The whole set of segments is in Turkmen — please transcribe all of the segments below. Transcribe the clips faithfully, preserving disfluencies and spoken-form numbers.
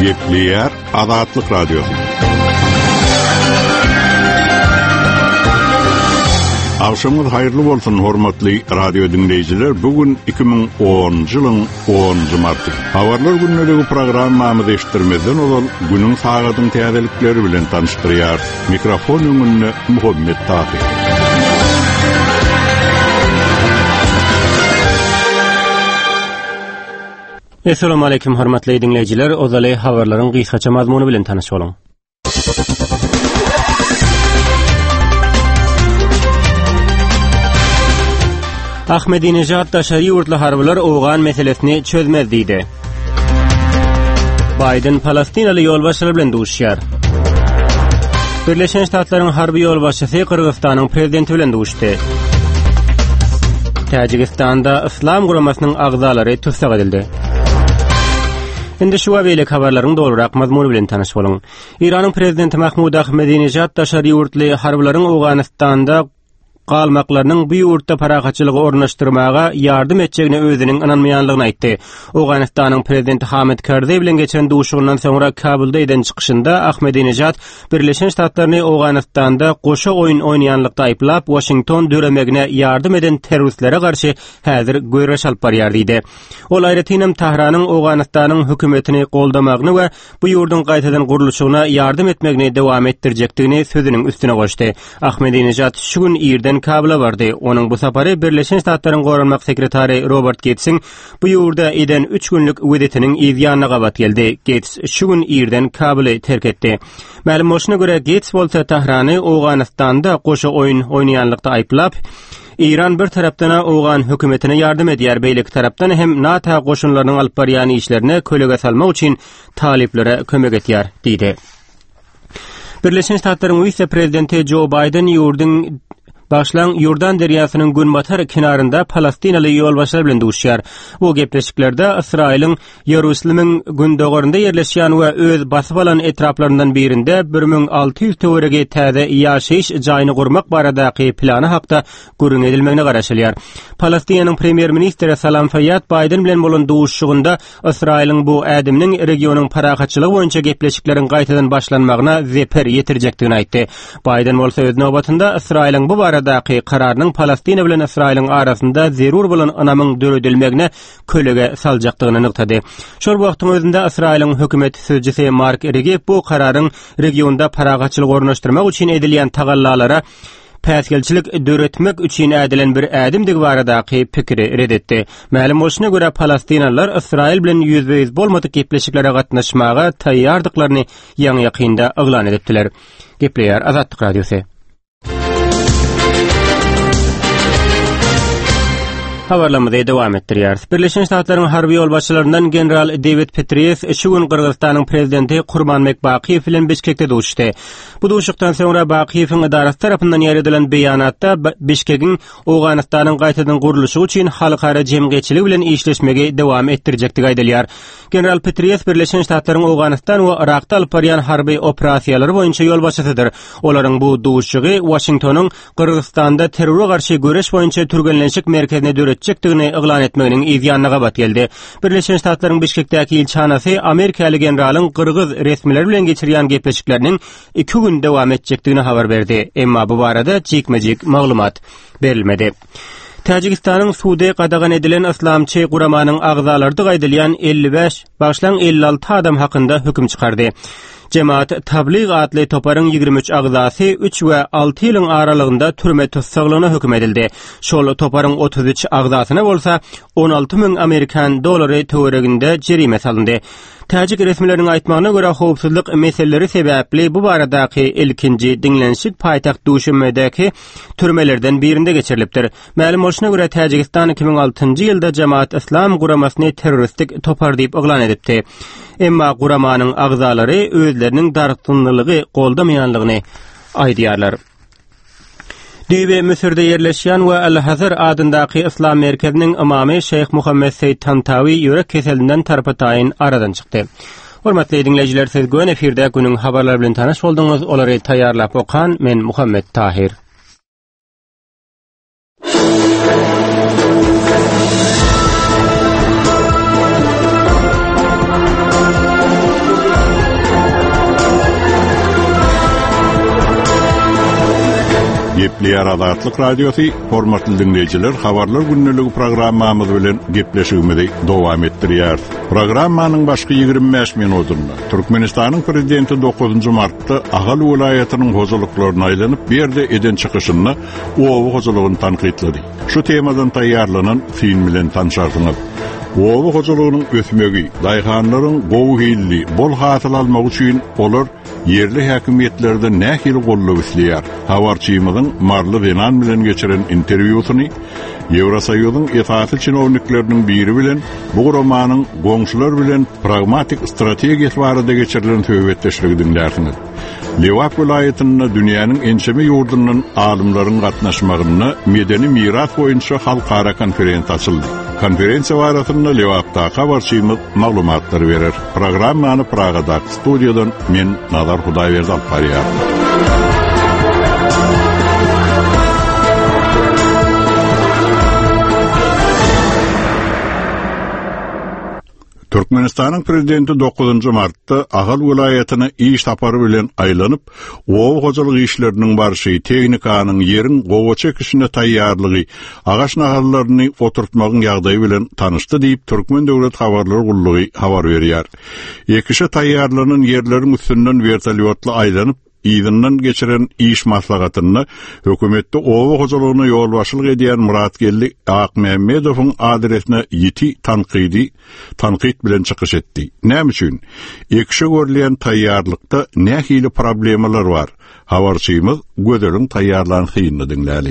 Gepleyer Azatlyk Radiosu. Akşamınız hayırlı bolsun hormatly radio dinleyijiler. Bugün iki bin onuncu ýylyň onuncu marty. Habarlar günnädigi programmamy eşitdirmeden ol günüň sagatyň täzelikleri bilen tanıştyrýar. Mikrofon öňünde Muhammed Tahir. Assalamu alaykum hormatly dinleyijiler. Ozaly habarlaryň gysgaça mazmuny bilen tanyş boluň. Ahmedinejad daşary ýurtly harbylar Owgan meselesini çözmez diýdi. Biden Palestinaly ýolbaşçylar bilen duşýar. Birleşen Ştatlaryň harby ýolbaşçysy Kyrgyzstanyň prezidenti bilen duşdy. Täjikistanda Islam guramasynyň agzalary tutsak edildi. Indi şu welik habarlaryň dolurak mazmuny bilen tanyş boluň. Iranyň prezidenti Mahmud Ahmedinejad daşary ýurtly harbylaryň Owganistanda galmaklarynyň bu ýurtda paragaçylygy ornaşdyrmaga ýardym etjegine özüniň inanmaýanlygyny aýtdy. Owganistanyň prezidenti Hamid Karzai bilen geçen duşugyndan soňra Kabulda eden çykyşynda Ahmedinejad Birleşen Ştatlaryny Owganistanda goşa oýun oýnaýanlykda aýplap Washington dölemegine ýardym eden terroristlere garşy häzir göýreş alyp barýar diýdi. Ol aýratynam Tahranyň Owganistanyň hökümetini goldamagyny we bu ýurdun gaýtadan gurulşygyna ýardym etmegini dowam etdirjekdigini sözüniň üstüne goşdy. Ahmedinejad şu gün ýerden Kabula bardy. Onuň bu sapary Birleşen Ştatlaryň Gorunmak sekretary Robert Gates'in bu ýurda eden üç günlük wedetiniň ýygyanyna gabat geldi. Gates şu gün ýerden Kabuly terk etdi. Ma'lum bolşuna göre Gates bolsa Tahrany Owganistanda goşa oýun oýnaýanlykda aýplap, İran bir tarapdan Owgan hökümetine ýardym edýär, beýleki tarapdan hem NATO goşunlarynyň alyp barýan işlerine kölege salmak üçin taliplere kömek etýär diýdi. Birleşen Ştatlaryň vice-prezidenti Joe Biden ýurdun Başlan Ýordan derýasynyň günbatar kenarynda Palestinaly ýolbaşçylar bilen duşýar. Bu gepleşiklerde Israýlyň Ýerusalym gündögerinde ýerleşýän we öz basyp alan etraplaryndan birinde bir bin alty ýüz töwerege täze ýaşaýyş jaýyny gurmak baradaky plany hakda görüň edilmegine garaşylýar. Palestiniýanyň premier ministri Salam Fayyad Biden bilen bolan duşugynda Israýlyň bu ädiminiň regionyň paragaçylygy boýunça gepleşikleriň gaýtadan başlanmagyna zeper ýetirjekdigini aýtdy. Biden bolsa öz nowbatynda Israýlyň bu baradaky kararynyň Palestina bilen Israýlyň arasynda zerur bolan anamyň döredilmegine kölege saljakdygyny nykdady. Şol wagtyň özünde Israýlyň hökümeti sözjüsi Mark Regep bu kararyň regionda paragaçylyk ornaşdyrmak üçin edilýän tagallalara päsgelçilik döretmek üçin edilen bir ädimdigi baradaky pikiri redetdi. Ma'lum bolşuna göre Palestinalılar Israýl bilen ýüzbeýüz bolmadyk gepleşiklere gatnaşmaga taýýardyklaryny ýaňy ýakynda eglan edipdiler. Gepleýär Azatlyk Radiosu. Habarlamada dowam etdirýär. Birleşen Ştatlaryň harby ýolbaşçylaryndan general David Petraeus şu gün Kyrgyzstanyň prezidenti Kurmanbek Bakiýew bilen Bişkekde duşdy. Bu duşukdan soňra Bakiýewiň idarasy tarapyndan ýeredilen beýanatda Bişkekiň Owganistanyň gaýtadan gurulşy üçin halkara jemgyýetçiligi bilen işleşmegi dowam etdirjekdigi aýdylýar. General Petraeus Birleşen Ştatlaryň Owganistan we Irakda alyp barýan harby operasiýalary boýunça ýolbaşçysydyr. Olaryň bu duşugy Washingtonyň Kyrgyzstanda terrora garşy göreş boýunça türgenlenşik merkezine çekdigini eglan etmeginiň ýygyanyna gabat geldi. Birleşen Ştatlaryň Bişkekdäki ilçanasy Amerikaly generalyň Kyrgyz resmileri bilen geçirýän gepleşikleriniň iki gün dowam etjekdigini habar berdi. Emma bu barada çekmejik maglumat berilmedi. Täjikistanyň suwda gadagan edilen islamçy guramanyň agzalardy gaýdylýan elli beş başlan elli alty adam hakynda höküm çykardy. Cemaat Tabliğ adlı toparın ýygrimi üç agzasy üç we alty ýylyň aralygynda türme tutsaklygyna höküm edildi. Şol toparın otuz üç agzasyna bolsa on alty min Amerikan dolary töwereginde jerime salyndy. Täjik resmileriniň aýtmagyna görä howpsuzlyk meseleleri sebäpli bu baradaky ilkinji diňlenşik paýtagt duşumedäki türmelerden birinde geçirilipdir. Ma'lum bolşuna görä Täjikistan iki bin altynjy ýylda Jemaat İslam guramasyny terroristik topar diýip eglan edipdi. Emma guramanyň agzalary özleriniň dartynlylygy goldamaýanlygyny aýdýarlar. Düýbe Misirde ýerleşýän we Al-Hazar adyndaky İslam merkeziniň imamy Şeyh Muhammed Seyyid Tantawi ýörek keselinden tarapataýyn aradan çykdy. Hormatly dinleýijiler, siz göň efirde günüň habarlary bilen tanaş boldyňyz. Olary taýýarlap okan men Muhammed Tahir. Gepleýär Azatlyk Radiosu, hormatly dinleýijiler, habarlar günneligi programmamyz bilen gepleşigimizi dowam etdirýär. Programmanyň başky ýygrimi beş minutunda Türkmenistanyň prezidenti dokuzunçy martda Agal welaýatynyň hojalyklaryna aýlanyp berde eden çykyşyny owa hojalygyny tanqidledi. Şu temadan taýýarlanan film bilen tanşardyňyz. Owa hojalygynyň ösmegi, daýhanlaryň gowy hilli, bol hasyl almak üçin olar yerli häkimetlerden nähil gollap isleýär. Habarçymyzyň Marly Benan bilen geçiren interwýusyny Ýewrosoýuzyň esasy çynownikleriniň biri bilen bu romanyň goňşular bilen pragmatik strategiýasy barada geçirilen söhbetleşigi dinlärsiňiz. Lewap welaýatyna dünýäniň ençeme ýurdundan alymlaryň gatnaşmagyny medeni miras boýunça halkara konferensiýa açyldy. Konferensiýa barasynda Lewapda habarçymyz maglumatlar berer. Programmany Pragada studiýadan men Nazar Hudaýberdi alyp barýar. Türkmenistanyň prezidenti dokuzunçy martda Agal welaýatyna iş tapary bilen aýlanyp, owa hojalyk işleriniň barşy, tehnikanyň ýerin gowa çekişine taýýarlygy, agaç naharallaryny oturtmagyň ýagdaýy bilen tanışdy diýip Türkmen Döwlet Habarlar Gullugy habar berýär. Ekişe taýýarlanan ýerleriň üstünden vertolyotla aýlanyp ýygynyň geçiren iş maslagatyny hökümetde owa hojalygyna ýolbaşçylyk edýän Muratgelli Akmemmedowyň adresine ýiti tanqidi tanqid bilen çykyş etdi. Näme üçin? Ekşe görülen taýýarlykda nähili problemalar bar. Habarçymyz gödeliň taýýarlanyny dinläli.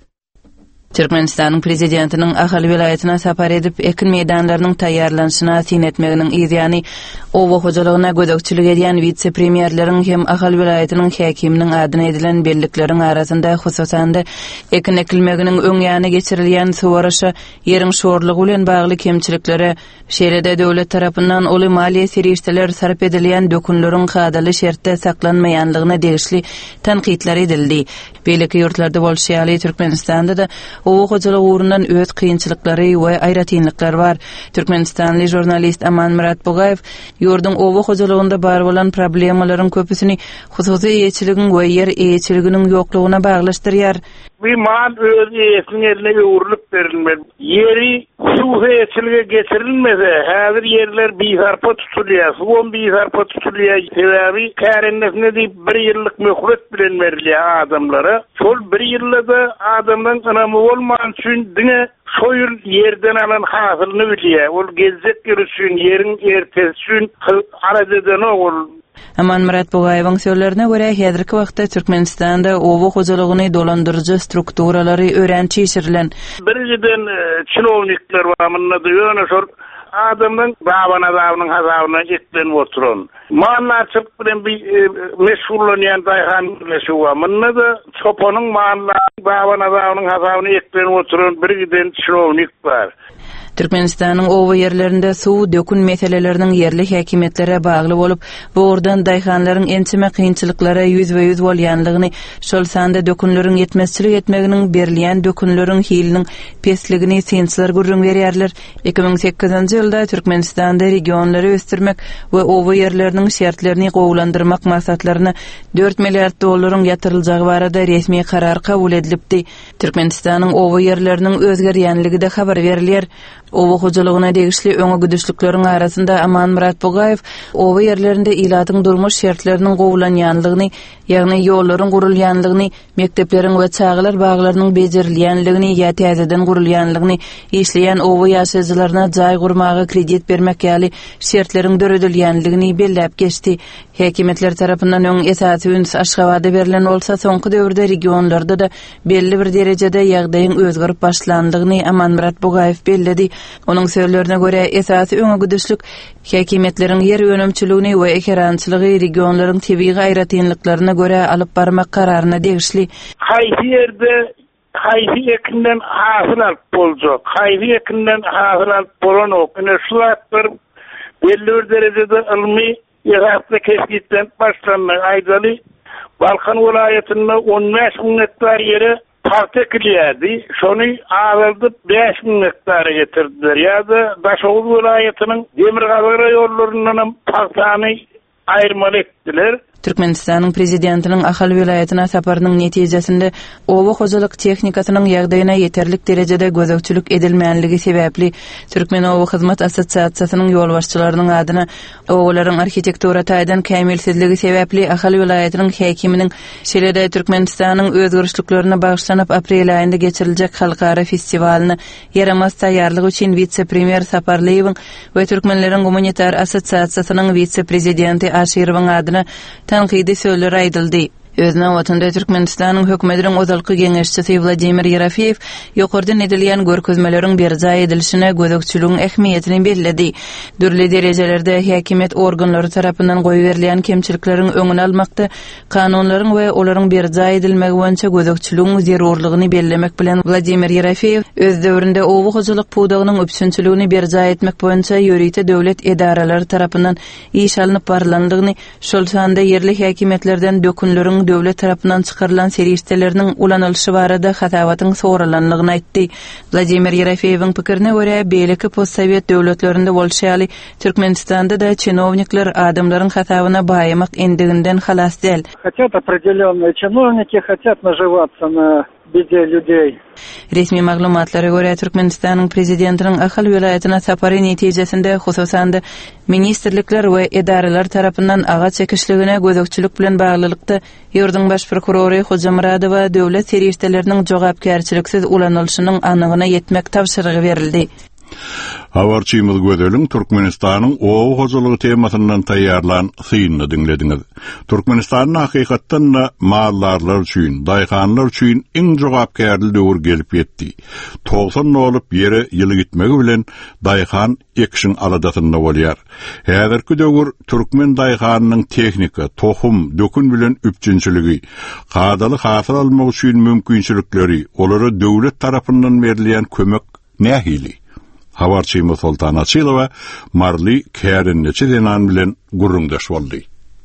Türkmenistanyň prezidentiniň Agal welaýatyna sapar edip ekin meýdanlarynyň taýýarlanyşyna tin etmeginiň ýa-ni owa hojalygyna gödekçilik edýän vitse-premierleriň hem Agal welaýatynyň häkiminiň adyna edilen bellikleriň arasynda hususan da ekin ekilmeginiň öňýäne geçirilýän sowarşy ýeriň şorlugy bilen bagly kemçiliklere, şeýlede döwlet tarapyndan oly maliýe serişdeler sarp edilýän dökünleriň hadaly şertde saklanmaýanlygyna degişli tanqidler edildi. Beýleki ýurtlarda bolşýaly Türkmenistanda da owa hojalyk urundan öz kynçylyklary we aýratynlyklar bar. Türkmenistanly jurnalist Aman Murat Bogaev ýurdun owa hojalygynda bar bolan problemalaryň köpüsini hususy ýeçiligiň we ýer eýçiliginiň ýoklugyna baglaşdyrýar. Bir mal öz eýesiniň eline uğurlup berilmeli. Yeri su eýçilige geçirilmese, häzir yerler bizarpa tutulýar, suwon bizarpa tutulýar. Sebebi kärennesine diýip bir ýyllyk möhlet bilen berilýär adamlara. Şol bir ýylda adamdan ynamy bolman üçin diňe şoýul yerden alan hasylyny bilýär. Ol gezek görüşün, ýeriň ertesi üçin aradan ol. Aman Murat Bogaewyň sözlerine görä häzirki wagtda Türkmenistanda owa hojalygyny dolandyrjy strukturalary öğrençi ýeşirilen. Birden çynownikler barmyna diýýär, şol adamyň babana dawynyň hasabyna etden oturan. Maňlarçylyk bilen bir meşgullanýan daýhan bileşi bar. Munda da çopanyň maňlary babana dawynyň hasabyna etden oturan birden çynownik bar. Türkmenistanyň owa ýerlerinde suw dökün meseleleriniň yerli häkimetlere bagly bolup, bu ordan daýhanlaryň ençime kynçylyklary ýüzbe ýüz bolýanlygyny, şol sanda dökünleriň ýetmezçilik etmeginiň berilýän dökünleriň hiliniň pesligini sensler gurrun berýärler. iki ming sekizinçi ýylda Türkmenistanda regionlary ösdürmek we owa ýerleriniň şertlerini gowlandyrmak maksaklaryna dört milliard dollaryň ýatyrylacagy barada resmi karar kabul edilipdi. Türkmenistanyň owa ýerleriniň özgerýänligi de habar berilýär. Owa hojalygyna degişli öňe güdüşlikleriň arasynda Aman Murat Bogaew owa ýerlerinde ilatyň durmuş şertleriniň gowlanýanlygyny, ýagny ýollaryň gurulýanlygyny, mektepleriň we çağlar baglarynyň bejerilýänligini, ýa täzeden gurulýanlygyny, işleýän owa ýaşaýjylaryna jaý gurmagy kredit bermek ýaly şertleriň döredilýänligini belläp geçdi. Häkimetler tarapyndan öň esasy üns Aşgabatda berilen bolsa, soňky döwürde regionlarda da belli bir derejede ýagdaýyň özgerip başlandygyny Aman Murat Bogaew belledi. Onun sözlerine göre esasy öňe güdüşlük häkimetleriň ýer önemçiligini we ekerançylygy regionlaryň tebii gaýratynlyklaryna göre alyp barmak kararyna degişli. Haýsy ýerde haýsy ekinden hasyl alyp boljak, haýsy ekinden hasyl alyp bolan ok. Ine şulatlar belli bir derejede ilmi ýaratly kesgitden başlanmagy aýdaly. Balkan welaýatyna on beş bin hektar ýere partekiliyadi, şonu ağırdıp beş bin hektara getirdiler. Ya da Daşoğlu vilayetinin demir kazara yollarının parçanı ayırmalı ettiler. Türkmenistanyň prezidentiniň Ahal vilayatyna saparynyň netijesinde owa hojalyk tehnikasynyň ýagdaýyna ýeterlik derejede gözegçilik edilmänligi sebäpli Türkmen Owa Hyzmat Assotsiasiýasynyň ýolbaşçylarynyň adyna owalaryň arhitektura taýdan kämilsizligi sebäpli Ahal vilayatynyň häkiminiň şeýle-de Türkmenistanyň özgörüşliklerine bagyşlanyp aprel aýynda geçiriljek halkara festiwalyny ýaramaz taýýarlygy üçin vitse-premier Saparliýewiň we Türkmenleriň Humanitar Assotsiasiýasynyň vitse-prezidenti Aşyrowyň adyna tanqidi sözler aýdyldy. Özüne watanda Türkmenistanyň hökümetiniň ozalky geňeşçisi Vladimir Yerafiýew ýokardan edilýän görkezmeleriň berja edilişine gözegçiligiň ähmiýetini bellädi. Dürli derejelerde häkimet organlary tarapyndan goýup berilýän kemçilikleriň öňüni almakda kanunlaryň we olaryň berja edilmegi boýunça gözegçiligiň zerurlygyny bellemek bilen Vladimir Yerafiýew öz döwründe owa hojalyk pudagynyň öpsünçiligini berja etmek boýunça ýörite döwlet edaralary tarapyndan iş alınıp barlandygyny, şol sanda yerli häkimetlerden dökünleriň döwlet tarapyndan çykarylan serişdeleriniň ulanylşy barada hatawatyň soralanlygyny aýtdy. Vladimir Yerafiýewiň pikirine görä, beýleki postsovet döwletlerinde bolşaly Türkmenistanda da чиновниклер adamlaryň hatawyna baýamak endiginden halas däl. Хотят определённые чиновники, хотят наживаться на bide людей. Resmi maglumatlara göre Türkmenistanyň prezidentiniň Ahal vilayatyna sapary netijesinde hususan da ministrlikler we edaralar tarapyndan aga çekişligine gözegçilik bilen baglylykda ýurduň baş prokurory Hoja Muradowa döwlet serişdeleriniň jogapkärçiliksiz ulanylşynyň anygyna ýetmek tapşyrygy berildi. Habarçymyz gödeliň Türkmenistanyň owa hojalygy temasyndan taýýarlan synyny dinlediňiz. Türkmenistanyň hakykatdan da mallarlar üçin, daýhanlar üçin iň jogapkärli döwür gelip ýetdi. Togsan olup ýere ýyly gitmegi bilen daýhan ekşiň aladasynda bolýar. Häzirki döwür türkmen daýhanynyň tehnika, tohum, dökün bilen üpçünçiligi, gadaly hasyl almak üçin mümkinçilikleri, olary döwlet tarapyndan berilýän kömek nähili? Habarçymyz Sultan Açylowa Marly Kärinneçi denan bilen gurrundaş boldy.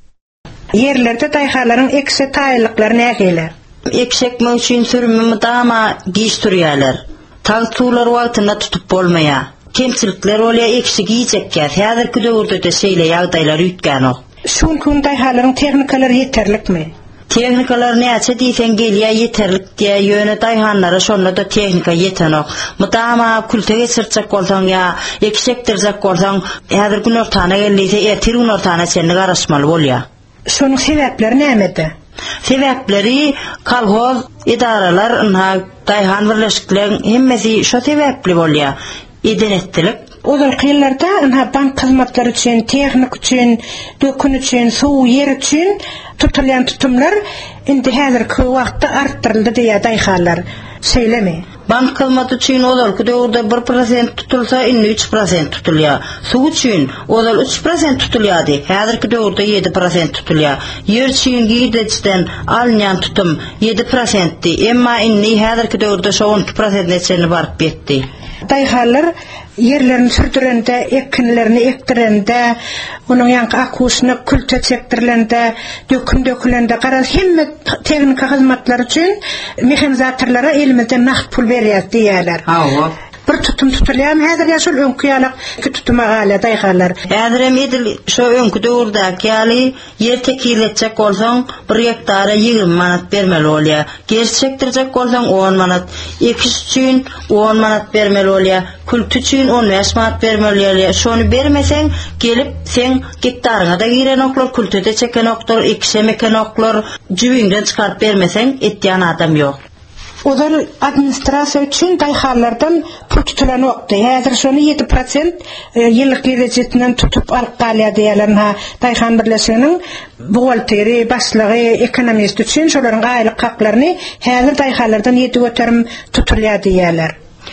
Yerlerde daýhalaryň ekse taýlyklary nägeler? Eksekmek üçin sürümimi dama giş turýarlar. Tag suwlar wagtyna tutup bolmaýar. Kemçilikler bolýar, ekse giýjekkä. Häzirki döwürde de şeýle ýagdaýlar üýtgän ok. Şunkun daýhalaryň tehnikalary ýeterlikmi? Tehnikalar näçe diýsen gelýär ýeterlik diýe ýöne daýhanlara şonda da tehnika ýetenok. Mutama kulte geçirjek bolsaň ýa eksekdirjek bolsaň, häzir gün ortana gelýse, ertir gün ortana seni garaşmaly bolýar. Şonuň sebäpleri nämede? Sebäpleri kolhoz, idaralar, daýhan birleşikleriniň hemmesi şo sebäpli bolýar. Edenetdilik. Ozalky ýyllarda ana bank hyzmatlary üçin, tehnik üçin, dökün üçin, suw yer üçin tutulýan tutumlar indi häzirki wagtda artdyryldy diýe daýhanlar. Şeýlemi? Bank hyzmaty üçin ozalky döwürde bir prosent tutulsa, indi üç prosent tutulýar. Suw üçin ozal üç prosent tutulýardy. Häzirki döwürde ýedi prosent tutulýar. Yer üçin giýdejden alınýan tutum ýedi prosentdi. Emma indi häzirki döwürde şo on iki prosentne çenli baryp betdi. Daýhanlar yerlerini sürdürende, ekinlerini ektirende, onun yanka akusyny külte çekdirilende, dökün dökülende, garaz hemme tehnika hyzmatlar üçin mehanizatorlara elimizde naqd pul berýär diýerler. Hawa. Bir tutum tutulýar, häzir ýaşul öňkü ýalyk iki tutuma gala daýhanlar. Häzirem edil şo öňkü döwürdäki ýaly yer tekiletjek bolsaň bir hektara ýygrimi manat bermeli bolýar. Gerçekdirjek bolsaň on manat, ekiş üçin on manat bermeli bolýar, kült üçin on beş manat bermeli bolýar. Şonu bermeseň gelip sen hektaryna da giren oklar, kültede çeken oklar, ekişe meken oklar, jübiňden çykaryp bermeseň etýän adam ýok. Ozal administrasiýa üçin daýhanlardan pul tutulan okdy. Häzir şonu ýedi prosent ýyllyk gerejetinden tutup alyp galýar diýerler. Ha, daýhan birleşiginiň buhalteri, başlygy, ekonomist üçin şolaryň aýlyk haklaryny häzir daýhanlardan ýedi göterim tutulýar diýerler.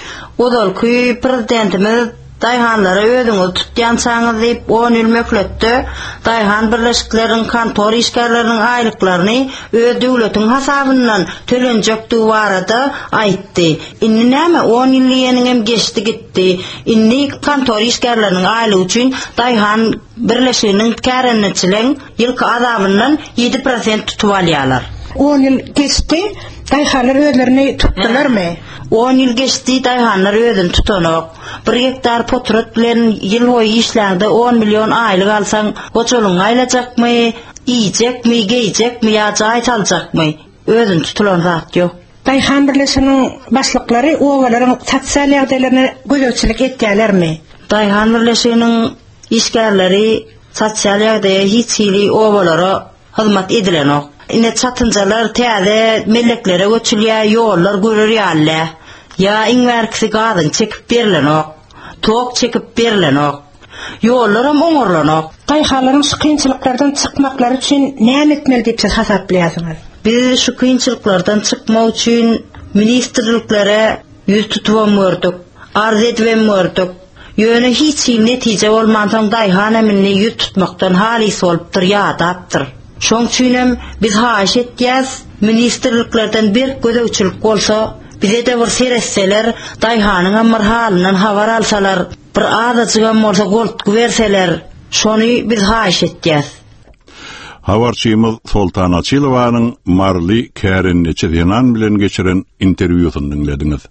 Ozalky prezidentimiz daýhanlara özüňiz tutýan saňyz diýip on ýyl mökletde daýhan birleşikleriniň kantor işgärleriniň aýlyklaryny öz döwletiň hasabyndan tölenjekdigi barada aýtdy. Indi näme on ýyl ýeňem geçdi gitdi. Indi kantor işgärleriniň aýlygy üçin daýhan birleşiginiň kärenneçiligiň ýylky azabyndan ýedi prosent tutup alýarlar. on ýyl geçdi, daýhanlar özlerini tutdularmy? on ýyl geçdi, daýhanlar özüni tutanok. Bir hektar potrat bilen ýyl boýy işlärde on milyon aýlyk alsaň, goçalyň aýlajakmy? yiyecek mi, giyecek mi, ya cahit alacak mı? Özün tutulan rahat yok. Dayhan Birleşiginiň başlyklary owalaryň sosial ýagdaýlaryna gözöçilik etdilermi? Dayhan Birleşiginiň işgärleri sosial ýagdaýa hiç hili owalara hyzmat edilenok. Ine çatynjalar täze melleklere göçülýär, ýollar görürýärler. Ya iňwerkisi gadyn çekip berilenok, tok çekip berilenok. Ýollar hem oňorlanok. Dayhanlaryň şu kynçylyklardan çykmaklary üçin näme etmeli diýip siz hasaplanýarsyňyz? Biz şu kynçylyklardan çykmak üçin ministrliklere ýüz tutmamyrduk, arz edmemyrduk. Ýöne hiç netije bolmandan Dayhan emini ýüz tutmakdan halis bolupdyr, ýa-dapdyr. Şoň üçin biz haýyş etýäs, ministrliklerden bir gözegçilik bolsa, bize de bir seresseler, Dayhanyň amr halynyň habar alsalar, bir adaçyga bolsa golt berseler, şonu biz haýyş etýäs. Habarçymyz Sultan Açylowanyň Marly Kärin Neçedinan bilen geçiren interwýusyny dinlediňiz.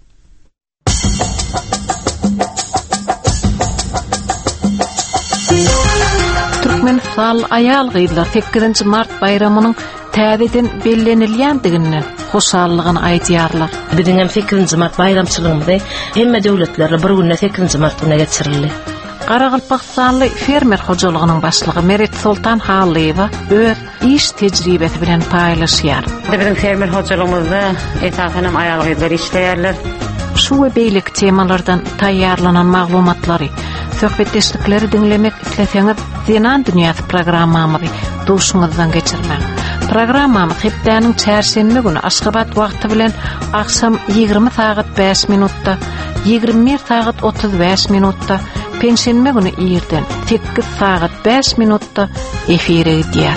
Türkmenistan aýal gyýdylar sekizinji mart bayramynyň täzeden bellenilýändigini hoşallygyny aýdýarlar. Biziň hem sekizinji mart bayramçylygymyzy hemme döwletlerle bir günde sekizinji mart güne geçirildi. Qaraqalpaqstanly fermer hojalygynyň başlygy Merit Sultan Halyeva öz iş tejribesi bilen paýlaşýar. Biziň fermer hojalygymyzda esasen hem aýal gyýdylar işleýärler. Şu we beýlik temalardan taýýarlanan maglumatlary, söhbetdeşlikleri dinlemek isleseňiz, Zenan Dünýäsi programmamyzy duşuňyzdan geçirmäň. Programmamyz hepdeniň çärşembe güni Aşgabat wagty bilen akşam ýygrimi saat beş minutda, ýygrimi bir saat otuz beş minutda, penşenbe güni ýerden sekiz saat beş minutda efire gidýär.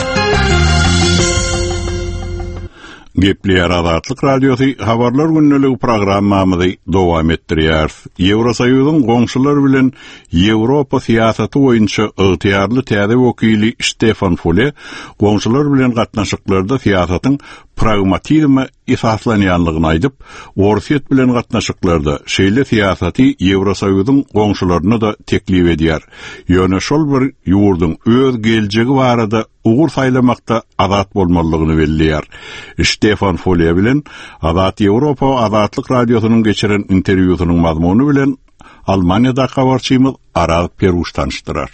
Gepleýär Azatlyk Radiosy habarlar günneligi programmamyzy dowam etdirýär. Ýewrosoýuzyň goňşular bilen Ýewropa siýasaty boýunça ygtyýarly täze wekili Stefan Füle goňşular bilen gatnaşyklarda siýasatyň pragmatizmi esaslanýanlygyny aýdyp, Orsiýet bilen gatnaşyklarda şeýle siýasaty Ýewrosoýuzyň goňşularyna da teklip edýär. Ýöne şol bir ýurduň öz geljegi barada ugur saýlamakda azat bolmalygyny belliýär. Stefan Füle bilen Azat Ýewropa Azatlyk Radiosynyň geçiren interwýusynyň mazmuny bilen Almaniýada habarçymyz Aral Peruş tanışdyrar.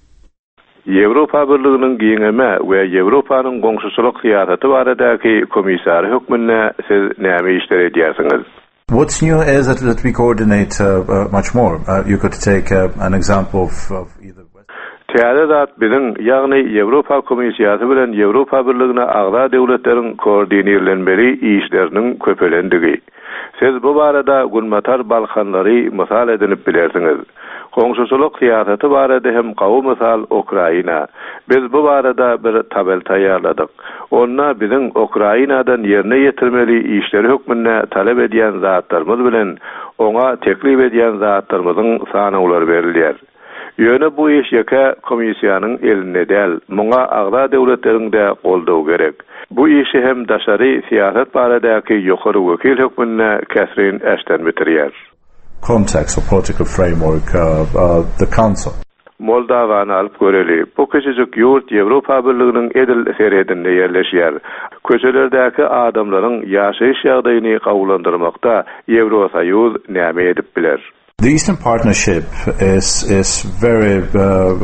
Ýewropa Birliginiň giňeme we Ýewropanyň goňşuçylyk siýasaty baradaky komissary hökmüne siz näme işler edýärsiňiz? What's new is that, that we coordinate uh, uh, much more. Uh, you could take uh, an example of, of either Täze biziň ýagny Ýewropa Komissiýasy bilen Ýewropa Birligine agza döwletleriň koordinerlenmeli işleriniň köpelendigi. Siz bu barada Gulmatar Balkanlary mysal edinip bilersiňiz. Goňşuçylyk siýasaty barada hem gawy mysal Ukraina. Biz bu barada bir tabel taýýarladyk. Onda biziň Ukrainadan ýerine ýetirmeli işleri hökmüne talep edýän zatlarymyz bilen oňa teklip edýän zatlarymyzyň sanawlary berilýär. Ýöne bu iş ýeke komissiýanyň eline däl, muňa agza döwletleriň de goldaw gerek. Bu işi hem daşary siýasat baradaky ýokary wekil hökmüne Catherine Ashton bitirýär. Context or political framework of uh, the council. Moldovany alyp göreli. Bu küçücük ýurt Ýewropa Birliginiň edil seredinde ýerleşýär. Köçelerdäki adamlaryň ýaşaýyş ýagdaýyny gawlandyrmakda Ýewrosoýuz näme edip biler? The Eastern Partnership is is very uh,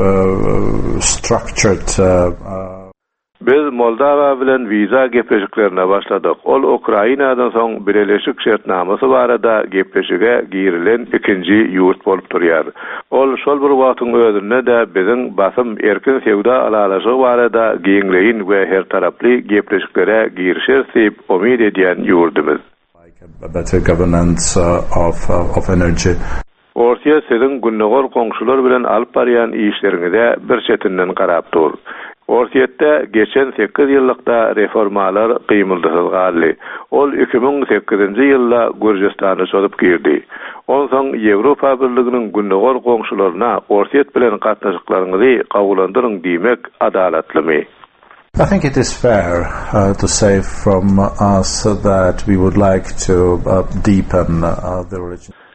uh, structured. Uh, uh, Biz Moldova bilen viza gepleşiklerine başladık. Ol Ukrainadan soň Birleşik şertnamasy barada gepleşige girilen ikinji ýurt bolup durýar. Ol şol bir wagtyň özünde de biziň basym erkin sewda alalaşygy barada giňleýin we her taraply gepleşiklere girişer diýip umid edýän ýurdumyz. A better governance uh, of uh, of energy. Orsiýa siziň günnägor goňşular bilen alyp barýan işleriňizde bir çetinden garap dur. Orsiýetde geçen sekiz ýyllykda reformalar gymyldysyz galdy. Ol iki ming sekizinji ýylda Gürjistana çöküp girdi. Onsoň Ýewropa Birliginiň günnägor goňşularyna Orsiýet bilen gatnaşyklaryňyzy gawulandyryň diýmek adalatlymy? I think it is fair uh, to say from us that we would like to uh, deepen uh, the relation.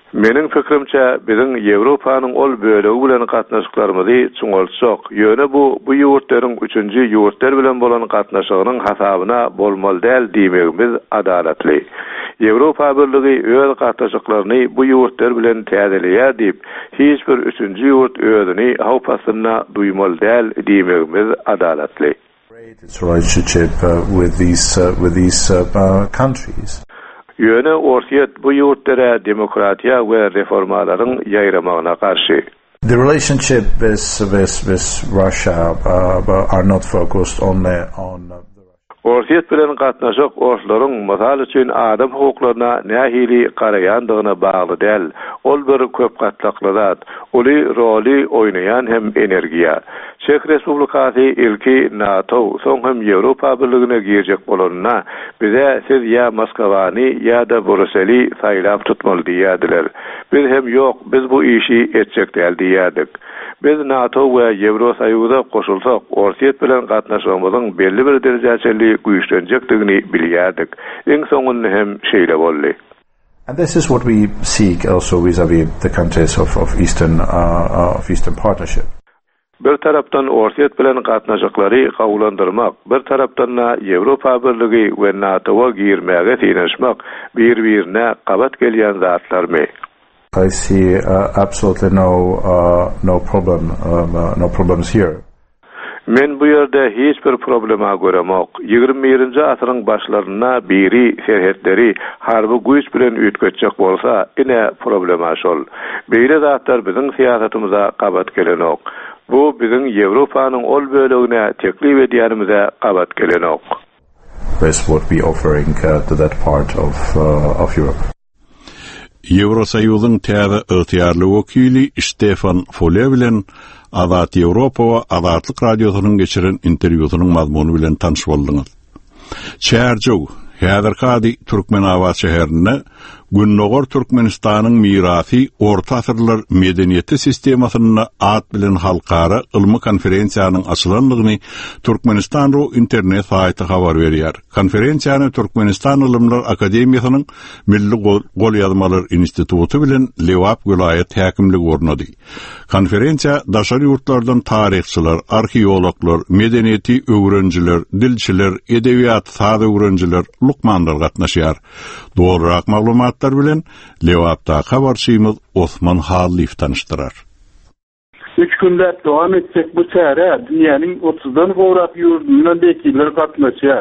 Menin fikrimçe bizim Ýewropanyň ol bölegi bilen gatnaşyklarymyzy çuňaltjak. Ýöne bu bu ýurtlaryň üçünji ýurtlar bilen bolan gatnaşygynyň hasabyna bolmaly däl diýmegimiz adalatly. Ýewropa Birligi öz gatnaşyklaryny bu ýurtlar bilen täzeleýär diýip, hiç bir üçünji ýurt özüni hawpasyna duýmaly däl diýmegimiz adalatly. Its relationship uh, with these uh, with these uh, uh, countries. Ýöne orsiýet bu ýurtlara demokratiýa we reformalaryň ýaýramagyna garşy. The relationship with with, with Russia uh, are not focused only on uh, Orsiýet bilen gatnaşyk orslaryň mysal üçin adam hukuklaryna nähili garaýandygyna bagly däl. Ol bir köp gatlykly zat, uly roli oýnaýan hem energiýa. Çek Respublikasy ilki NATO, soň hem Ýewropa Birligine girjek bolanyna bize siz ýa Moskwany ýa-da Brüsseli saýlap tutmaly diýýärdiler. Biz hem ýok, biz bu işi etjek däl diýýärdik. Biz NATO we Ýewrosaýyza goşulsak, orsiýet bilen gatnaşmamyzyň belli bir derejeçeli güýçlenjekdigini bilýärdik. Iň soňunda hem şeýle boldy. And this is what we seek also vis-a-vis the countries of, of Eastern uh, of Eastern Partnership. Bir tarapdan orsiýet bilen gatnaşyklary gawlandyrmak, bir tarapdan da Ýewropa Birligi we NATO'ga girmäge tiňişmek bir-birine gabat gelýän zatlarmy? I see uh, absolutely no uh, no problem um, uh, no problems here. Men bu ýerde hiç bir problema göremok. ýygrimi birinji asyryň başlaryna biri serhetleri harby güýç bilen üýtgetjek bolsa, ine problema şol. Beýle zatlar biziň siýasatymyza gabat gelenok. Bu biziň Ýewropanyň ol bölegine teklip edýärimize gabat gelenok. That's what we offering uh, to that part of uh, of Europe. Ýewrosaýyzyň täze ýetýärli wekili Stefan Fole bilen Azat Ýewropa we Azatlyk radiosynyň geçiren interwýusynyň mazmuny bilen tanış boldyňyz. Çärjow, häzirki Türkmenabad şäherinde Günnogor Türkmenistanyň mirasy orta asyrlar medeniýeti sistemasyna ad bilen halkara ilmi konferensiýanyň açylanlygyny Türkmenistan ro internet saýty habar berýär. Konferensiýany Türkmenistan Ilmler Akademiýasynyň Milli Gol Ýazmalar Instituty bilen Lewap vilayet häkimligi ornady. Konferensiýa daşary ýurtlardan taryhçylar, arheologlar, medeniýeti öwrenjiler, dilçiler, edebiýat saz öwrenjiler, lukmanlar gatnaşýar. Dogrurak maglumatlar bilen Lewapda habarçymyz Osman Halif tanıştyrar. Üç günde devam etsek bu çare dünýäniň otuzdan gowrak ýurdundan bekiller gatnaşýar.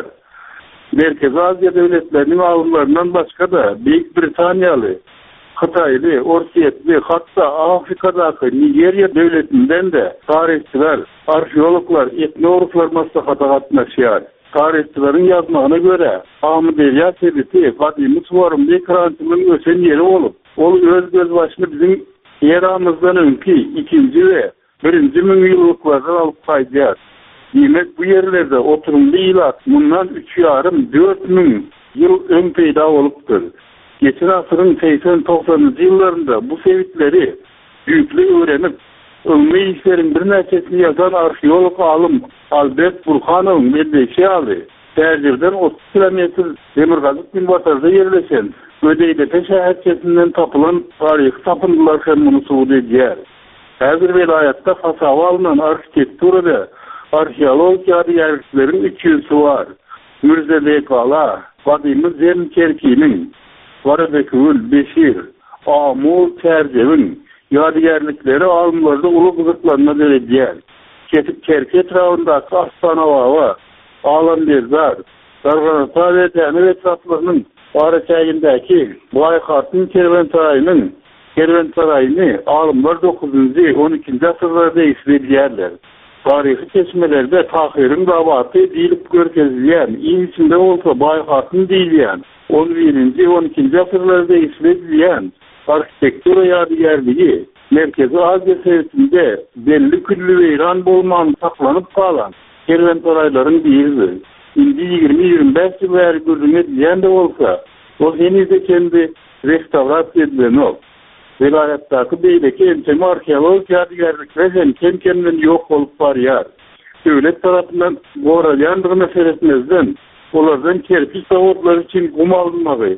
Merkez Aziýa döwletläriniň awurlaryndan başga da Büyük Britaniýaly, Xitayly, Orsiýetli, hatda Afrikadaky Nigeriýa döwletinden de taryhçylar, arheologlar, etnograflar maslahaty gatnaşýar. Tarihçilerin yazmağına göre Ahmet Derya Sebeti Kadimi Suvarım bir krançının ösen yeri olup, ol öz göz başını bizim yeramızdan önkü ikinci ve birinci münyıllıklardan alıp kaydılar. Demek bu yerlerde oturumlu ilat bundan üç yarım dört mün yıl ön peyda oluptur. Geçen asırın seksen doksanıncı yıllarında bu sevitleri büyüklü öğrenip ilmi işlerin bir neçesini yazan arheolog alım Albert Burhanov'un belleşi aldı. Tercirden otuz kilometre Demirgazık Binbatar'da yerleşen Ödeydete şehirçesinden tapılan tarihi tapındılar hem bunu suud ediyar. Hazır velayatta fasava alınan arkitekturada arheolog yadigarliklerin üç yüzü var. Mürzeli Kala, Vadimir Zemkerki'nin, Varabekül, Beşir, Amul Tercev'in yadigarlikleri alımlarda ulu kızıklarına derediyer. Ketip Kerki etrafındaki Aslanavava, Alamberzar, Darganata ve Temir etraflarının Araçayındaki Baykart'ın Kerventayının Kerventayını alımlar dokuzuncu on ikinci asırlarda işledilerler. Tarihi kesmelerde tahirin davatı deyilip görkezleyen, iyisinde olsa Baykart'ın deyleyen, on birinci on ikinci asırlarda işledilen arkitektura yadigarligi Merkezi Azya serisinde belli küllü ve İran bolman saklanıp kalan kerventarayların biridir. Şimdi yirmi yirmi beş yıl beri gözüne diyen de olsa o henüz de kendi restavrat edilen ol. Velayattaki beydeki emsemi arkeolog yadigarlikler hem kendi kendinden yok olup var yar. Devlet tarafından Goralyandığı meselesinden onlardan kerpiç savutlar için kum alınmağı,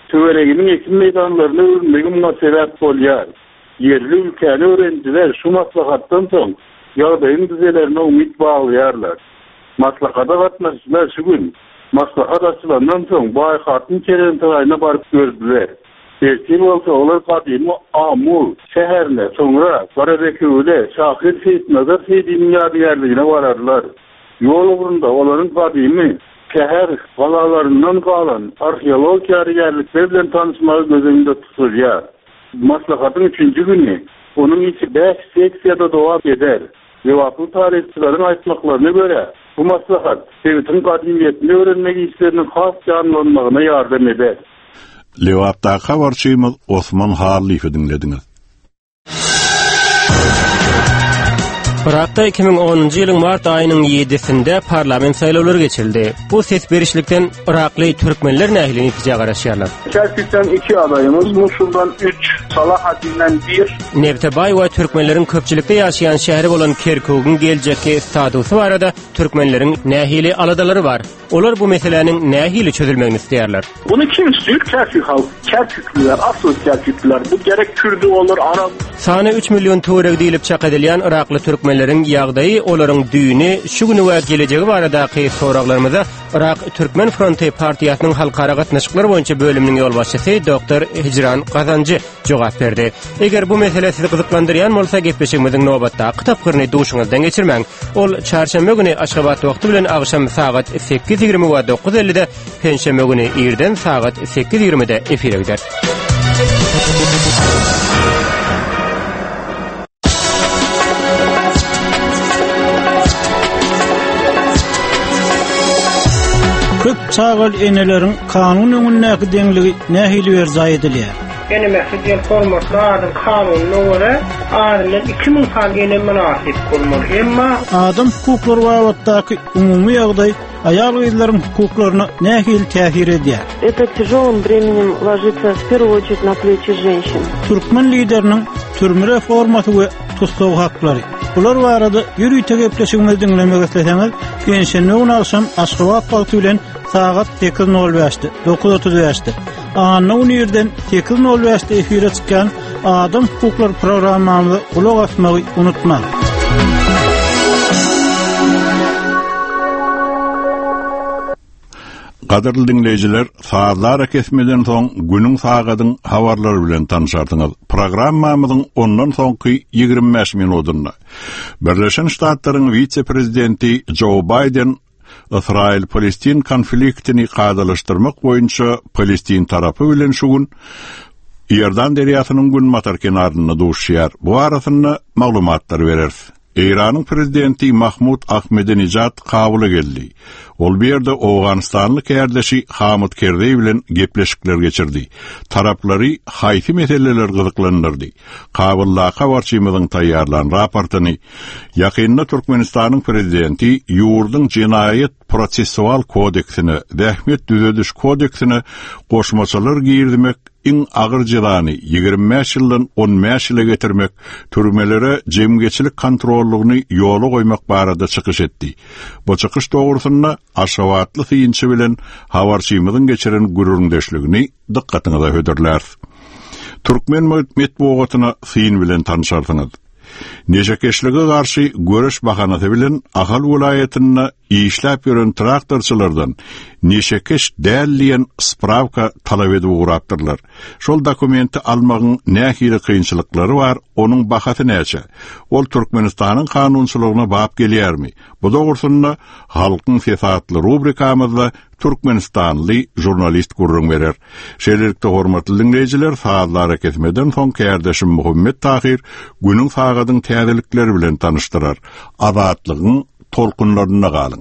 töwereginin ekin meydanlaryny örnegimle sebäp bolýar. Yerli ülkäni öğrenciler şu maslahattan soň ýagdaýyň düzelerine umyt baglaýarlar. Maslahata gatnaşyjylar şu gün maslahat açylandan soň baýhatyn kerentegaýyna baryp gördüler. Belki bolsa olar kadymy Amul şäherine soňra Garadeküle Şahir Seyitnazar Seydiň ýadygarlygyna bararlar. Ýol ugrunda olaryň kadymy şäher galalaryndan galan arheolog ýadygarlyklar bilen tanışmagy gözüňde tutulýar. Maslahatın üçüncü günü onun içi beş seksiyada dowam eder. Cevaplı tarihçilerin aytmaklarına göre bu maslahat Sevitin kadimiyetini öğrenmek işlerinin has canlanmağına yardım eder. Lewapda habarçymyz Osman Harlifi dinlediniz. Irakda iki bin onuncu ýylyň mart aýynyň ýedisinde parlament saýlawlary geçildi. Bu ses berişlikden Irakly türkmenler nähili netije garaşýarlar. Kerkükden iki adayımız, Musul'dan üç, Salahaddin'den bir. Nebtebay we türkmenlerin köpçülikde ýaşaýan şäheri bolan Kerkük'ün geljekki statusy barada türkmenlerin nähili aladalary bar. Olar bu meseleniň nähili çözülmegini isleýärler. Bunu kim istiyor? Kerkük halk, Kerküklüler, asıl Kerküklüler. Bu gerek Kürdü olur, Arap. Sany üç milyon töwereg diýilip çak edilýän Irakly türkmenleriň ýagdaýy, olaryň düýüni, şu güni we gelejegi baradaky soraglarymyza Irak Türkmen Fronty partiýasynyň halkara gatnaşyklary boýunça bölüminiň ýolbaşçysy doktor Hicran Gazanjy jogap berdi. Eger bu mesele sizi gyzyklandyrýan bolsa gepleşigimiziň nobatda kitapgyryny duşuňyzdan geçirmäň. Ol çarşamba güni Aşgabat wagty bilen agşam saat sekiz ýigirme we dokuz ellide, penşembe güni ýerden saat sekiz ýigirmede efire gider. Köp çağıl enelerin kanun öňündäki deňligi nähili berza edilýär. Ene meselem formatda adam kanunyna göre adamlar iki ming salyna münasip bolmaly. Emma adam hukuklary wagtdaky umumy ýagdaý aýal öýlerin hukuklaryna nähili täsir edýär. Это тяжелым бременем ложится в первую очередь на плечи женщин. Türkmen lideriniň türme reformaty we tutsag haklary. Bular barada ýürüýte gepleşigimizi dinlemek isleseňiz, penşenbe güni akşam Aşgabat wagty bilen saat sekiz nol beşde dokuz otuz beşde Anna ýerden sekiz nol beşde efire çykan Adam hukuklary programmamyzy ulak asmagy unutma. Gaderly dinleyijiler, saatlar kesmeden soň günüň sagadyň habarlary bilen tanışardyňyz. Programmamyzyň ondan soňky ýigirme beş minutyna Birleşen Ştatlaryň vice-prezidenti Joe Biden Israil-Palestin konfliktini gadalaşdyrmak boýunça Palestin tarapy bilen şu gün Ýerdan deriýasynyň gün matar kenaryna duşýar. Bu arasynda maglumatlar berer. Iranyň prezidenti Mahmud Ahmadinejad kabuly geldi. Ol bir ýerde Awganistanly kärdeşi Hamid Karzai bilen gepleşikler geçirdi. Taraplary haýsy meseleler gyzyklandyrdy. Kabulda habarçymyzyň taýýarlanan raportyny ýakynda Türkmenistanyň prezidenti ýurdyň Jinayet Prosessual kodeksini, Zähmet düzediş kodeksini goşmaçalar giýirmek iň agyr jazany ýigirme beş ýyldan on beş ýyla getirmek, türmelere jemgeçilik kontrollugyny ýola goýmak barada çykyş etdi. Bu çykyş dogrusynda Aşgabatly synçy bilen habarçymyzyň geçiren gürürüňdeşligini dikkatiňize höderler. Türkmen medeniýetyna syn bilen tanışarsyňyz. Nejekeşlige garşy görüş bahanasy bilen Ahal vilayatyna işläp ýören traktorçylardan nejekeş däldiýen spravka talap edip urapdyrlar. Şol dokumenti almagyň nähili kynçylyklary bar, onuň bahasy näçe? Ol Türkmenistanyň kanunçylygyna bap gelýärmi? Bu dogrusynda halkyň sesatly rubrikamyzda Türkmenistanly jurnalist gurrun berer. Şeýlelikde hormatly dinleyijiler, saatlara kesmeden soň kärdeşim Muhammed Tahir günüň sagadyň täzelikleri bilen tanışdyrar. Azatlygyň tolkunlaryna galyň.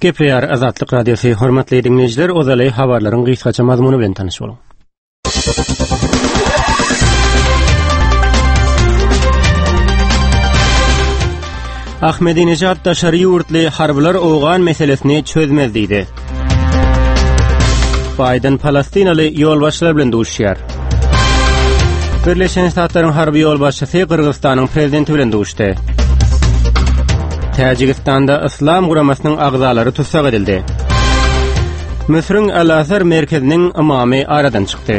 Gepleýär Azatlyk Radiosu hormatly dinleýijiler, ozaly habarlaryň gysgaça mazmuny bilen tanyş boluň. Ahmedinejad daşary ýurtly harbylar oğan meselesini çözmez diýdi. Biden Palestinaly ýolbaşçylar bilen duşýar. Birleşen Ştatlaryň harby ýolbaşçysy Kyrgyzstanyň prezidenti bilen duşdy. Täjikistanda İslam guramasynyň agzalary tutsak edildi. Misriň Al-Azhar merkeziniň imamy aradan çykdy.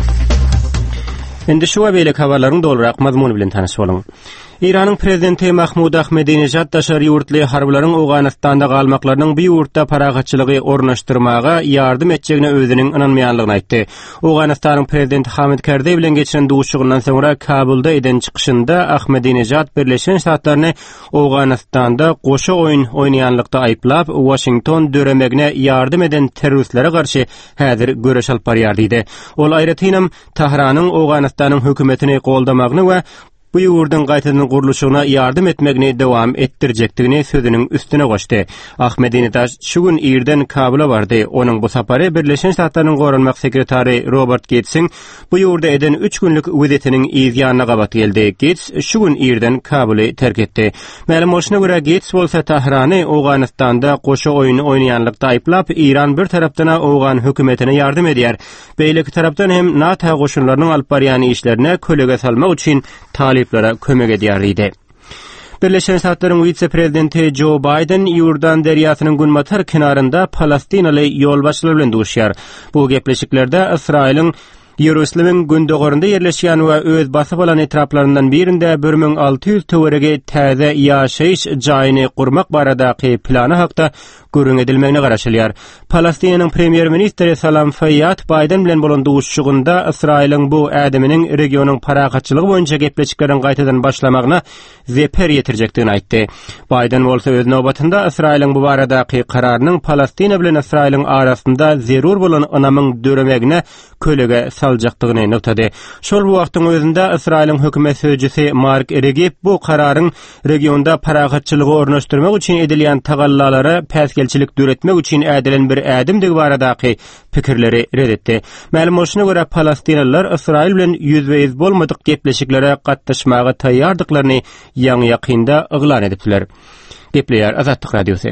Endi şu beýle habarlaryň dolrak mazmuny bilen tanyş boluň. İranyň prezidenti Mahmud Ahmedinejad daşary ýurtly harbylaryň Awganistanda galmaklarynyň bir ýurtda paragatçylygy ornaşdyrmaga ýardym etjegine özüniň inanmaýanlygyny aýtdy. Awganistanyň prezidenti Hamid Karzai bilen geçiren duşugyndan soňra Kabulda eden çykyşynda Ahmedinejad Birleşen Ştatlaryny Awganistanda goşa oýun oýnaýanlykda aýplap, Washington döremegine ýardym eden terroristlere garşy häzir göreş alyp barýar diýdi. Ol aýratynam Tahranyň Awganistanyň hökümetini goldamagyny we bu ýurdun gaýtadan guruluşyna ýardym etmegini dowam etdirjekdigini sözüniň üstüne goşdy. Ahmedinejad şu gün ýerden Kabula bardy. Onuň bu sapary Birleşen Ştatlaryň gorunmak sekretary Robert Gates'iň bu ýurda eden üç günlük wezitiniň ýygyanyna gabat geldi. Gates şu gün ýerden Kabuly terk etdi. Ma'lum bolşuna görä Gates bolsa Tahrany Awganistanda goşa oýuny oýnaýanlykda aýplap, İran bir tarapdan Awgan hökümetine ýardym edýär. Beýleki tarapdan hem NATO goşunlarynyň alyp barýan işlerine kölege salmak üçin taliplere kömek edýär idi. Birleşen Ştatlaryň vice-prezidenti Joe Biden Ýordan derýasynyň günmatar kenarynda Palestinaly ýolbaşçylar bilen duşýar. Bu gepleşiklerde Israýlyň Ýerusalemin gündөгöründe ýerleşýän we öz basyp alan etraplaryndan birinde bir ming alty ýüz töwerege täze ýaşaýyş jaýyny gurmak baradaky plany hakda görüň edilmegine garaşylýar. Palestiniýanyň premier ministri Salam Fayyad Biden bilen bolan duşugynda Israýlyň bu ädeminiň regionyň paragatçylygy boýunça gepleşiklerini gaýtadan başlamagyna zeper ýetirjekdigini aýtdy. Biden bolsa öz nobatynda Israýlyň bu baradaky kararynyň Palestina bilen Israýlyň arasynda zerur bolan anamyň döremegine kölege saljakdygyny noktada. Şol wagtyň özünde Israýlyň hökümet sözjüsi Mark Regep bu kararyň regionda paragatçylygy ornaşdyrmak üçin edilýän tagallalary päsgelçilik döretmek üçin ädilen bir ädimdigi baradaky pikirleri redetdi. Ma'lum bolşuna görä Palestinalılar Israýl bilen ýüzbeýiz bolmadyk gepleşiklere gatnaşmaga taýýardyklaryny ýaňy ýakynda yglan edipdiler. Gepleýär Azatlyk Radiosu.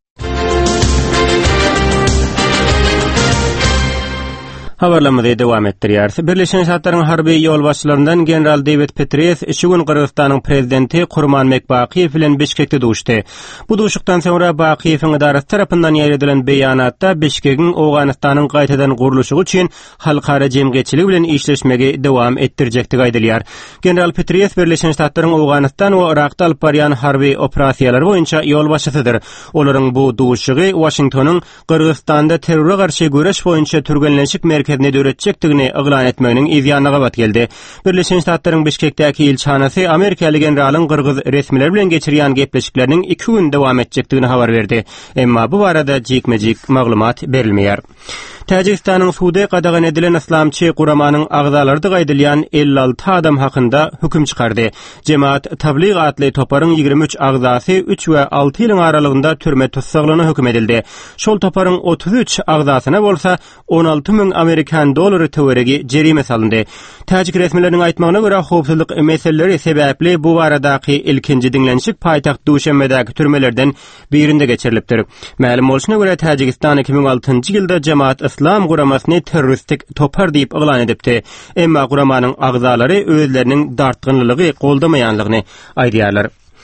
Habarlamada dowam etdirýär. Birleşen Ştatlaryň harby ýolbaşçylaryndan general David Petraeus şu gün Kyrgyzstanyň prezidenti Kurmanbek Bakiýew bilen Bişkekde duşdy. Bu duşukdan soňra Bakiýewiň idarasy tarapyndan ýeredilen beýanatda Bişkekiň Awganistanyň gaýtadan guruluşy üçin halkara jemgyýetçiligi bilen işleşmegi dowam etdirjekdigi aýdylýar. General Petraeus Birleşen Ştatlaryň Awganistan we Irakda alyp barýan harby operasiýalary boýunça ýolbaşçysydyr. Olaryň bu duşugy Washingtonyň Kyrgyzstanda terrora garşy göreş boýunça türgenlenşik merkezi ne döretjekdigini yglan etmeginiň ýygyanyna gabat geldi. Birleşen Ştatlaryň Bişkekdäki ilçanasy Amerikaly generalyň Kyrgyz resmileri bilen geçirýän gepleşikleriniň iki gün dowam etjekdigini habar berdi. Emma bu barada jekmejik maglumat berilmeýär. Täjikistanyň suwda gadagan edilen islamçy guramanyň agzalary gaýdylýan elli alty adam hakynda hüküm çykardy. Jemaat Tabliğ atly toparyň ýigirmi üç agzasy üç we alty ýylyň aralygynda türme tutsaglygyna hüküm edildi. Şol toparyň otuz üç agzasyna bolsa on alty ming Amerikan dolary töweregi jerime salyndy. Täjik resmileriniň aýtmagyna görä howpsuzlyk meseleleri sebäpli bu baradaky ilkinji dinlenşik paýtagt Duşanbedäki türmelerden birinde geçirilipdir. Ma'lum bolşuna görä Täjikistan iki ming altyncı ýylda jemaat İslam guramasyny terroristik topar diýip yglan edipdi. Emma guramanyň agzalary özleriniň dartgynlylygy goldamaýanlygyny aýdýarlar.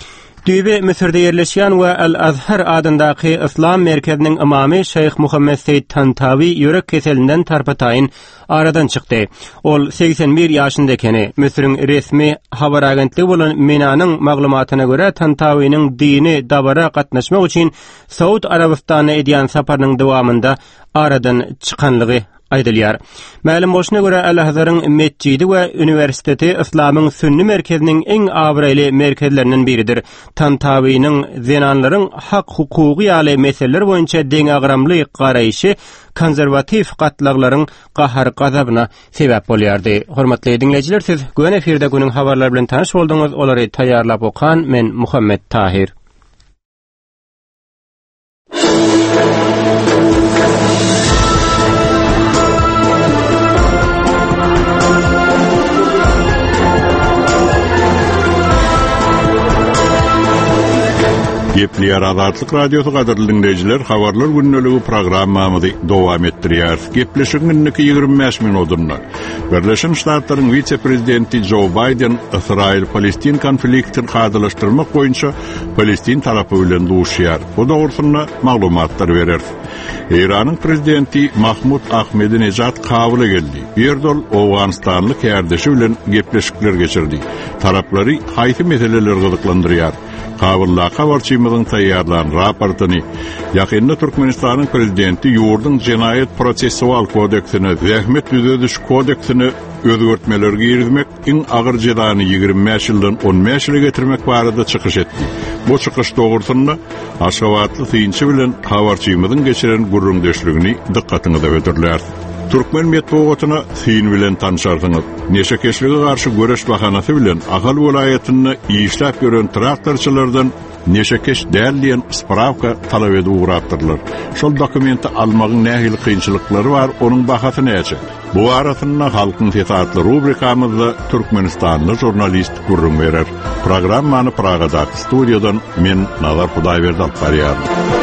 Düýbe Misirde ýerleşýän we Al-Azhar adyndaky İslam merkeziniň imamy Şeyh Muhammed Seyyid Tantawi ýörek keselinden tarpataýyn aradan çykdy. Ol seksen bir ýaşynda ekeni. Misiriň resmi habar agentligi bolan Menanyň maglumatyna görä Tantawiň dini dabara gatnaşmak üçin Saud Arabistanyna edýän saparynyň dowamında aradan çykanlygy aýdylýar. Ma'lum bolşuna görä Al-Azharyň mesjidi we üniversiteti İslamyň sünni merkeziniň eň abraýly merkezlerinden biridir. Tantawiň zenanlaryň hak hukuky ýaly meseleler boýunça deň agramly garaýşy konserwatif gatlaglaryň gahar gazabyna sebäp bolýardy. Hormatly dinleýijiler, siz gün efirde günüň habarlary bilen tanyş boldyňyz. Olary taýýarlap okan men Muhammed Tahir. Gepli Azatlyk Radiosu gadarly dinleyijiler, habarlar günnöligi programmamyzy dowam etdirýär. Gepleşiň günniki ýygrimi beş minutunda. Birleşen Ştatlaryň vice-prezidenti Joe Biden Israil-Palestin konfliktini gadylaşdyrmak boýunça Palestin tarapy bilen duşýar. Bu dogrusynda maglumatlar berer. İran'ın prezidenti Mahmud Ahmadinejad Kabul'a geldi. Erdol Awganistanlyk ýerdeşi bilen gepleşikler geçirdi. Taraplary haýsy meseleleri gyzyklandyrýar. Kabul'a habarçymyzyň taýýarlanan raportyny ýakynda Türkmenistanyň prezidenti ýurduň Jinayet Prosessual kodeksine, Zähmet düzediş kodeksine özgertmeler girmek, iň agyr jazany ýygrimi beş ýyldan on beş ýyla getirmek barada çykyş etdi. Bu çykyş dogrusynda Aşgabatly synçy bilen habarçymyzyň geçiren gurrundeşligini dikkatyňize öterler. Türkmen medeniýetyna syn bilen tanşardyňyz. Neşe keşligi garşy göreş bahanasy bilen Ahal welaýatyny işläp gören traktorçylardan neşekeş däldiýen spravka talap edip uğratdyrlar. Şol dokumenti almagyň nähili kynçylyklary bar, onuň bahasy näçe? Bu arasynda halkyň fesatly rubrikamyzda Türkmenistanly jurnalist gurrun berer. Programmany Pragadaky studiýadan men Nazar Hudaýberdi alyp barýar.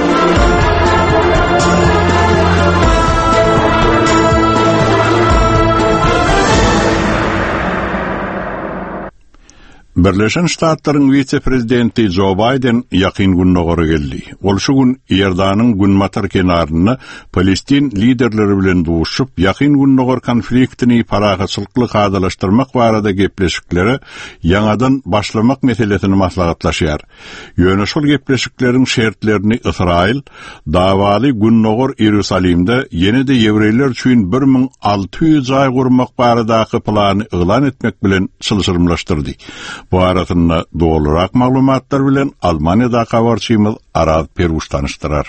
Birleşen Ştatlaryň vice-prezidenti Joe Biden ýakyn günnogary geldi. Ol şu gün Ýerdanyň Günmatar kenaryna Palestin liderleri bilen duşup ýakyn günnogar konfliktini paragatçylykly gadalaşdyrmak barada gepleşiklere ýangadan başlamak meselesini maslahatlaşýar. Ýöne şol gepleşiklerin şertlerini Israil dawaly günnogar Ýerusalimde ýene-de ýewreýler üçin bir ming alty ýüz aý gurmak baradaky plany elan etmek bilen çylşyrmlaşdyrdy. Bu arasynda dogrurak maglumatlar bilen Almaniýada habarçymyz Araz Peruş tanıştyrar.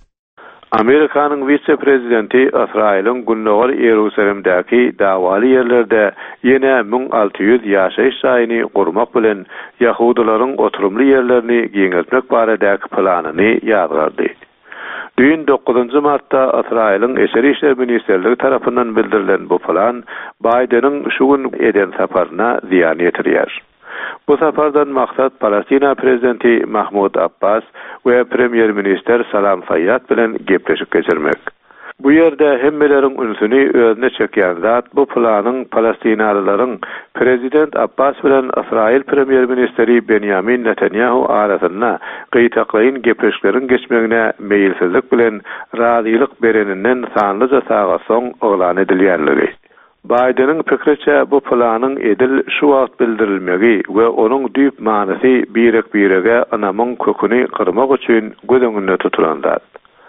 Amerikanyň vice-prezidenti Israiliň günnogar Ýerusalimdäki dawaly ýerlerde ýene ming alty ýüz ýaşaýyş saýyny gurmak bilen Ýahudularyň oturumly ýerlerini giňeltmek baradaky planyny ýazgardy. Düýün dokuzunçy martda Israiliň Eşeri işler ministrligi tarapyndan bildirilen bu plan Bidenin şu gün eden saparyna ziyan ýetirýär. Bu sapardan maksat Palestina prezidenti Mahmud Abbas ve premier minister Salam Fayyad bilen gepleşik geçirmek. Bu yerde hemmelerin ünsünü özüne çekýän zat bu planyň Palestinalylaryň prezident Abbas bilen Israil premier ministeri Benjamin Netanyahu arasynda gyýtaklaýyn gepleşiklerin geçmegine meýilsizlik bilen razylyk bereninden sanlyca saga soň oglan edilýänligi. Biden'in pikirçe bu planın edil şu wagt bildirilmegi we onuň düýp manysy birek birege anamyň köküni kırmak üçin gözüňde tutulanlar.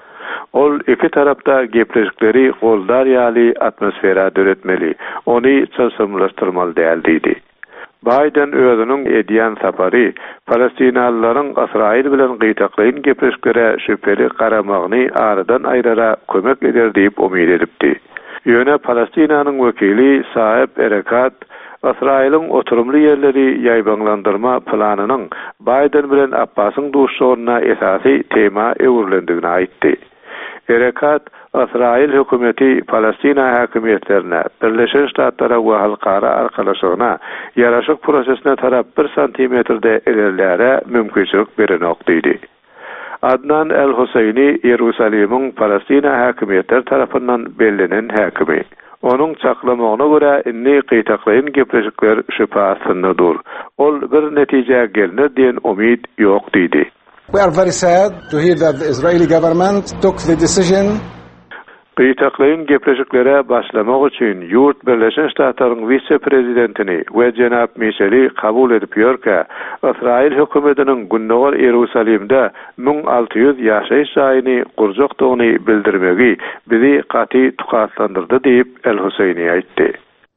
Ol iki tarapda gepleşikleri goldar ýaly atmosfera döretmeli, ony çysymlaşdyrmaly däldi. Biden özüniň edýän sapary Palestinalylaryň Israil bilen gyýtaklaýyn gepleşiklere şüpheli garamagyny aradan aýrara kömek eder diýip umyt edipdi. Ýöne Palestinanyň wekili Saeb Erekat Israiliň oturumly ýerleri ýaýbanlandyrma planynyň Biden bilen Abbasyň duşşoruna esasy tema öwürlendigini aýtdy. Erekat Israil hökümeti Palestina häkimetlerine, Birleşen Ştatlara we halkara arkalaşygyna ýaraşyk prosesine tarap bir santimetrde ilerläre mümkinçilik berenok diýdi. Adnan el-Husayni Ýerusalimiň Palestina häkimetleri tarapyndan bellenen häkimi. Onuň çaklamagyna görä inni gyýtaklaýyn gepleşikler şüphasyndadyr. Ol bir netije gelner diýen umyt ýok diýdi. We are very sad to hear that the Israeli government took the decision Gyýtaklaýyn gepleşiklere başlamak üçin Ýurt Birleşen Ştatlaryň vice-prezidentini we Jenap Michel'i kabul edip ýörkä, Israil hökümetiniň günnogar Ýerusalimde ming alty ýüz ýaşaýyş saýyny gurjakdygyny bildirmegi bizi gaty tukatlandyrdy diýip El-Husayni aýtdy.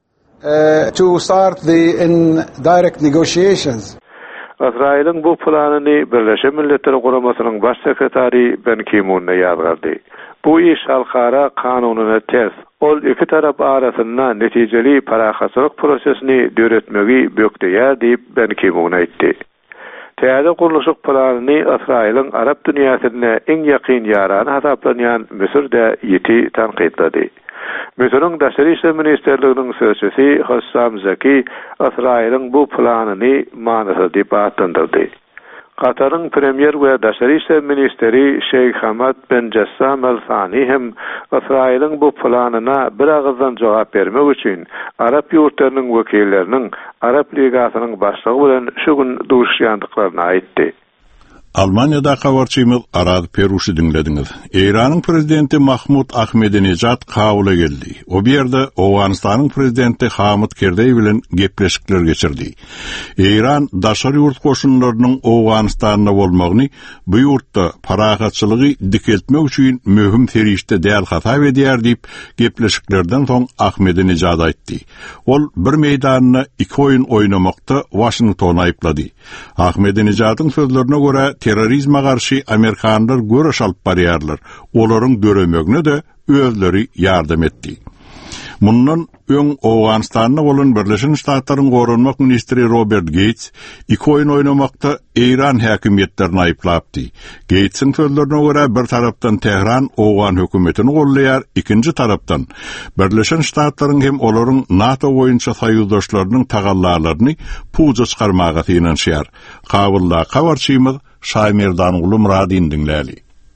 Uh, to start the indirect negotiations. Israil'in bu planını Birleşen Milletler Guramasynyň baş sekretary Ben Ki-moon'a ýazgardy. Bu iş halkara kanunyna ters. Ol iki tarap arasynda netijeli paragatçylyk prosesini döretmegi bökdeýär diýip Ben Ki-moon aýtdy. Täze guruluşyk planyny Israýlyň Arap dünýäsine iň ýakyn ýarany hasaplanýan Misirde ýeti tanqidlady. Misiriň Daşary işler ministerliginiň sözçüsi Hassam Zaki Israýlyň bu planyny manysy diýip atandyrdy. Katar'ın premier ve Daşary işler ministeri Şeyh Hamad bin Jassam al-Thani hem İsrail'in bu planına bir ağızdan cevap vermek için Arap yurtlarının vekillerinin Arap Ligasının başlığı bilen şu gün duruşyandıklarına aitti. Almanya'da habarçymyz Arad Peruşy dinlediňiz. Iranyň prezidenti Mahmud Ahmedinejad kabula geldi. O berde Owganistanyň prezidenti Hamid Karzai bilen gepleşikler geçirdi. Iran daşary ýurt koşunlarynyň Owganistanyna bolmagyny, bu ýurtda paragatçylygy dikeltmek üçin möhüm terişde däl hata edýär diýip gepleşiklerden soň Ahmedinejad aýtdy. Ol bir meýdanyny iki oýun oynamakda Washington aýplady. Ahmedinejadyň sözlerine göre terrorizme garşy Amerikanlar görüş alyp barýarlar. Olaryň döremegine de özleri ýardam etdi. Mundan öň Owganistanyna bolan Birleşen Ştatlaryň gorunmak ministri Robert Gates iki oýun oynamakda Iran häkimetlerini aýplapdy. Gates'in sözlerine göre bir tarapdan Tehran Owgan hökümetini gollaýar, ikinji tarapdan Birleşen Ştatlaryň hem olaryň NATO boýunça saýyzdaşlarynyň tagallalaryny puja çykarmaga tynanşýar. Kabulla habarçymyz Şaýmerdan Uly Muradyn dinläli.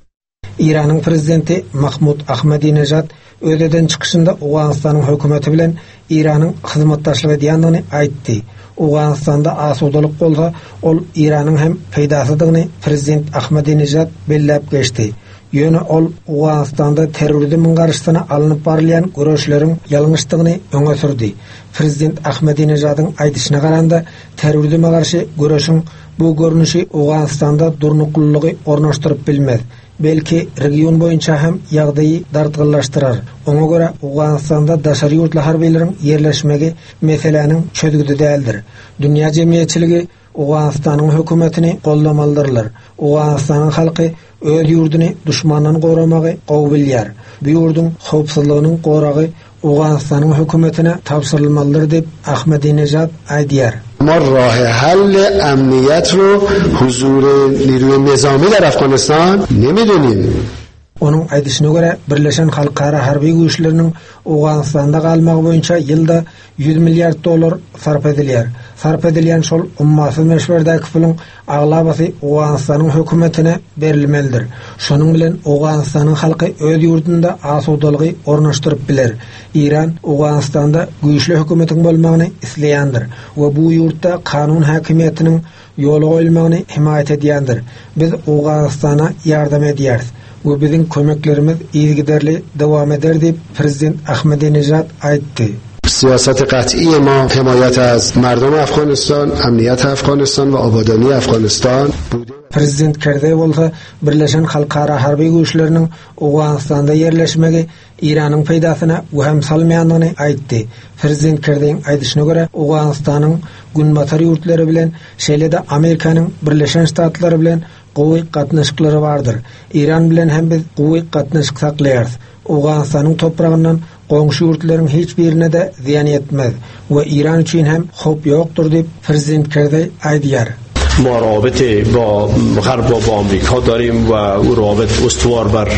İran'ın prezidenti Mahmud Ahmadinejad ödeden çıkışında Owganistanyň hökümeti bilen İran'ın hyzmatdaşlygy edýändigini aýtdy. Owganistanda asudalyk bolsa, ol İran'ın hem peýdasydygyny prezident Ahmadinejad belläp geçdi. Ýöne ol Owganistanda terrorizm garşysyna alınıp barylýan görüşleriň ýalňyşdygyny öňe sürdi. Prezident Ahmadinejadyň aýdyşyna garanda terrorizme garşy görüşüň bu görnüşi Owganistanda durnuklygy ornaşdyryp bilmez. Belki region boyunca hem ýagdaýy dartgyllaşdyrar. Oňa göre Owganistanda daşary ýurtlar harbiýleriň ýerleşmegi meseleniň çözgüdi däldir. Dünýä jemgyýetçiligi Owganistanyň hökümetini gollamalydylar. Owganistanyň halky öz ýurduny duşmandan goramagy gowy bilýär. Bu ýurdun howpsuzlygynyň goragy Owganistanyň hökümetine tapşyrylmalydyr diýip Ahmadinejad aýdýar. ما راه حل امنیت رو حضور نیروی نظامی در افغانستان نمیدونیم. Onun aýdyşyna göre Birleşen Halkara harbiy güýçleriniň Owganistanda galmagy boýunça ýylda yüz milliard dolar sarf edilýär. Sarf edilýän şol ummaty meşwerdäki pulyň aglabasy Owganistanyň hökümetine berilmelidir. Şonuň bilen Owganistanyň halky öz ýurdunda asudalygy ornaşdyryp biler. İran Owganistanda güýçli hökümetiň bolmagyny isleýändir we bu ýurtda kanun häkimiýetiniň ýoly goýulmagyny himayet edýändir. Biz Owganistana ýardam edýäris. Bu bizim kömeklerimiz iygiderli devam eder diýip prezident Ahmadinejad aýtdy. سیاست قطعی ما حمایت از مردم افغانستان، امنیت افغانستان و آبادانی افغانستان بوده. Prezident Karzai bolsa Birleşen Halkara harbiy güýçleriniň Owganistanda ýerleşmegi İranyň peýdasyna weham salmaýandygyny aýtdy. Prezident Karzaiň aýdyşyna görä Owganistanyň günbatar ýurtlary bilen şeýle-de Amerikanyň Birleşen Ştatlary bilen gowy gatnaşyklary bardyr. İran bilen hem biz gowy gatnaşyk saklaýarys. Owganistanyň topragyndan goňşy ýurtlaryň hiç birine de ziýan etmez we İran üçin hem hop ýokdur diýip prezident Karzai aýdýar. ما رابطه با غرب و با آمریکا داریم و او رابط استوار بر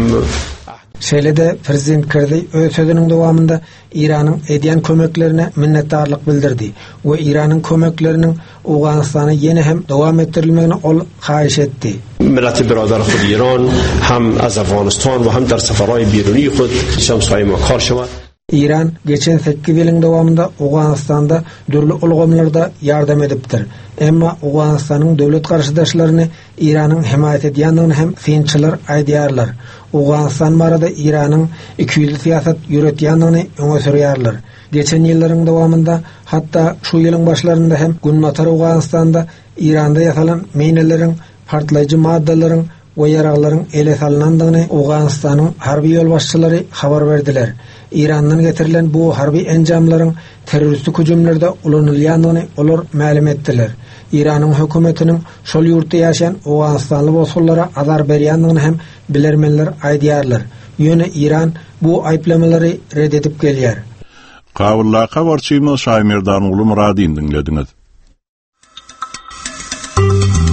Şeýle-de prezident Karzai öz sözüniň dowamında İranyň edýän kömeklerine minnetdarlyk bildirdi we İranyň kömekleriniň Owganistana ýene hem dowam etdirilmegini ol haýyş etdi. ملت برادر خود ایران هم از افغانستان و هم در سفرهای بیرونی خود همسایه ما کار شود. İran geçen sekiz ýylyň dowamında Owganistanda dürli ulgamlarda ýardam edipdir. Emma Owganistanyň döwlet garşydaşlaryny İranyň himayet edýändigini hem finçiler aýdýarlar. Owganistan barada İranyň iki ýyl siýasat ýöretýändigini öňe sürýärler. Geçen ýyllaryň dowamında hatda şu ýylyň başlarynda hem günbatar Owganistanda İranda ýasalan meýneleriň, partlaýjy maddalaryň we ýaraglaryň ele salanandygyny Owganistanyň harbiy ýolbaşçylary habar berdiler. İrandan getirilen bu harbiy enjamlaryň terroristik hüjümlerde ulanylýandygyny olar ma'lum etdiler. İranyň hökümetiniň şol ýurtda ýaşaýan Owganistanly bolsunlara azar berýändigini hem bilermenler aýdýarlar. Ýöne İran bu aýplamalary red edip gelýär. Kabulla habarçymyz Şaýmerdan Uly Muradyn dinlediňiz.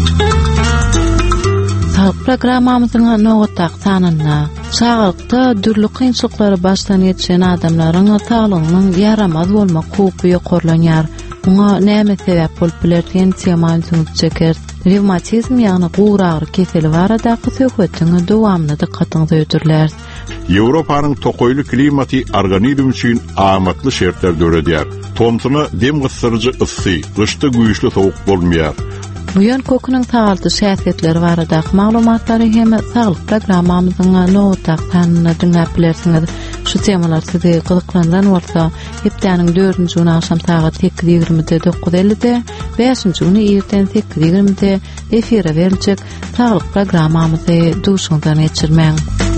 Sağlık programamyzyň nowatda sananyna, sağlykda dürli kynçylyklary başdan geçen adamlaryň sağlygynyň yaramaz bolmak hukuky ýokarlanýar. Buňa näme sebäp bolup bilerdiň temaýsyňyz çeker. Revmatizm ýagny gowur agry keseli baradaky söhbetiňi dowamly dikkatyňizi ýötürler. Ýewropanyň tokoýly klimaty organizm üçin amatly şertler döredýär. Tomsyna dem gysyrjy ysy, gyşda güýçli sowuk bolmaýar. Bu ýön kokunyň sağalty şäherletleri baradaky maglumatlary hem sağlyk programmamyzyň nowatda sananyna dinläp bilersiňiz. Şu temalar sizi gyzyklandan bolsa, hepdeniň dördünji güni akşam saat sekiz ýigrimide dokuz ellide, beşinji güni erten sekiz ýigrimide efire beriljek sağlyk programmamyzy duşundan geçirmäň.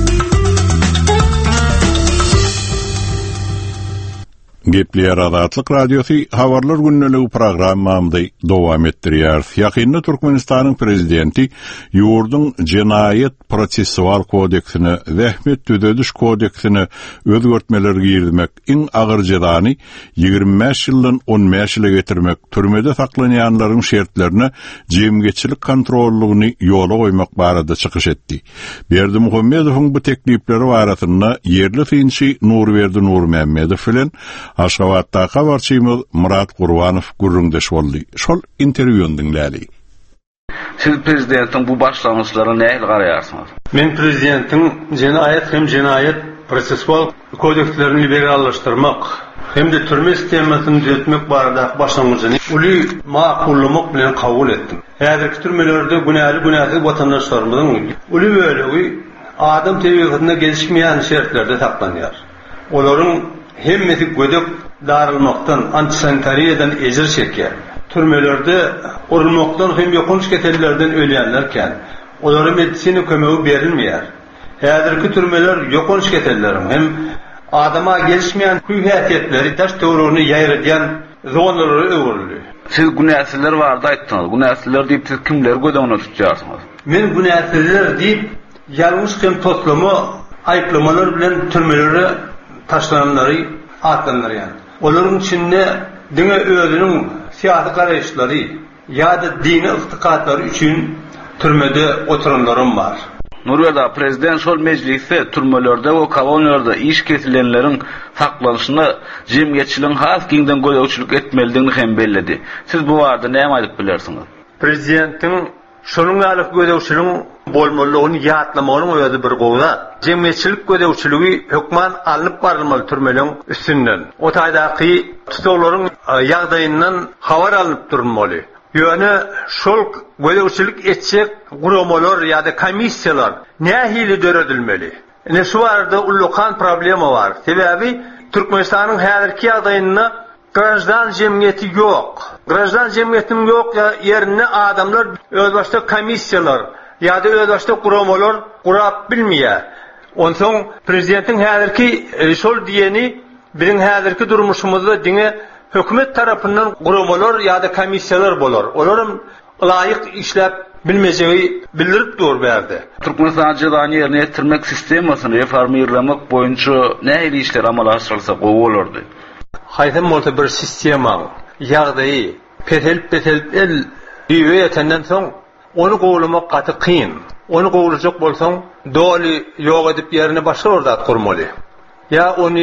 Gepler Azatlyk Radiosu habarlar günneligi programmamyzy dowam etdirýär. Ýakynda Türkmenistanyň prezidenti ýurduň Jenaýet Prosessual kodeksini we Hämet Düzediş kodeksini özgertmeler girmek, iň agyr jazany ýigirme beş ýyldan on beş ýyla getirmek, türmede saklanýanlaryň şertlerini jemgeçilik kontrollugyny ýola goýmak barada çykyş etdi. Berdi Muhammedowyň bu teklipleri barasynda ýerli finçi Nurberdi Nurmammedow bilen Aşgabatda habarçymyz Murat Gurbanow gurrundaş boldy. Şol interwýuny dinläli. Siz prezidentiň bu başlangyçlaryna näme garaýarsyňyz? Men prezidentiň jenaýet hem jenaýet prosessual kodekslerini liberallaşdyrmak hem-de türme sistemasyny düzeltmek barada başlangyçyny uly makullyk bilen kabul etdim. Häzirki türmelerde günäli günäsiz watandaşlarymyzyň uly bölegi adam tebigatynda gelişmeýän şertlerde saklanýar. Olaryň hemmeti gödök darılmaktan, antisanitariyadan ejir çekýär. Türmelerde urulmaktan hem ýokunç ketellerden ölýänlerken, olara medisina kömegi berilmeýär. Häzirki türmeler ýokunç ketelleriň hem adama gelişmeýän küýhätleri taş töwrüni ýaýradýan zonalary öwrüldi. Siz günäsiller barda aýtdyňyz. Günäsiller diýip siz kimler gödegine tutýarsyňyz? Men günäsiller diýip ýalňyş hem toplamy aýplamalar bilen türmelere taşlananları atlanıryan. Olaryň içinde dine özünün siyasi garaýşlary ýa-da dini ıhtykatlary üçin türmede oturanlarym bar. Nurberdi prezident şol mecliste türmelerde we koloniýalarda iş kesilenleriň saklanyşyna jemgyetçiligiň has giňden gödäwçilik etmelidigini hem belledi. Siz bu barada näme aýdyp bilersiňiz? Prezidentiň şonuň alyk gödäwçiligiň bolmalygyny ýatlamagyň öýüdi bir gowda. Jemgyetçilik gödäwçiligi hökman alyp barylmaly türmeliň üstünden. O taýdaky tutularyň ýagdaýyndan habar alyp durmaly. Ýöne şol gödäwçilik etjek guramalar ýa-da komissiýalar nähili döredilmeli. Ne şu barada ullukan problemi bar. Sebäbi Türkmenistanyň häzirki ýagdaýynda grajdan jemgyeti ýok. Grajdan jemgyetiniň ýok ýerine adamlar özbaşda komissiýalar ýa-da özbaşda guramalar gurap bilmeýär. Onsoň prezidentiň häzirki şol diýeni biziň häzirki durmuşymyzda diňe hökümet tarapyndan guramalar ýa-da komissiýalar bolar. Olaryň laýyk işläp bilmejegi bildirip dur berdi. Türkmenistan jazany ýerine ýetirmek sistemasyny reformlamak boýunça näme işler amala aşyrylsa gowy bolardy? Haýsam bolsa bir sistema ýagdaýy petel petel el diýetenden soň onu gowlamak gaty kyn. Onu gowlajak bolsaň doly ýok edip ýerine başga ordat gurmaly. Ya onu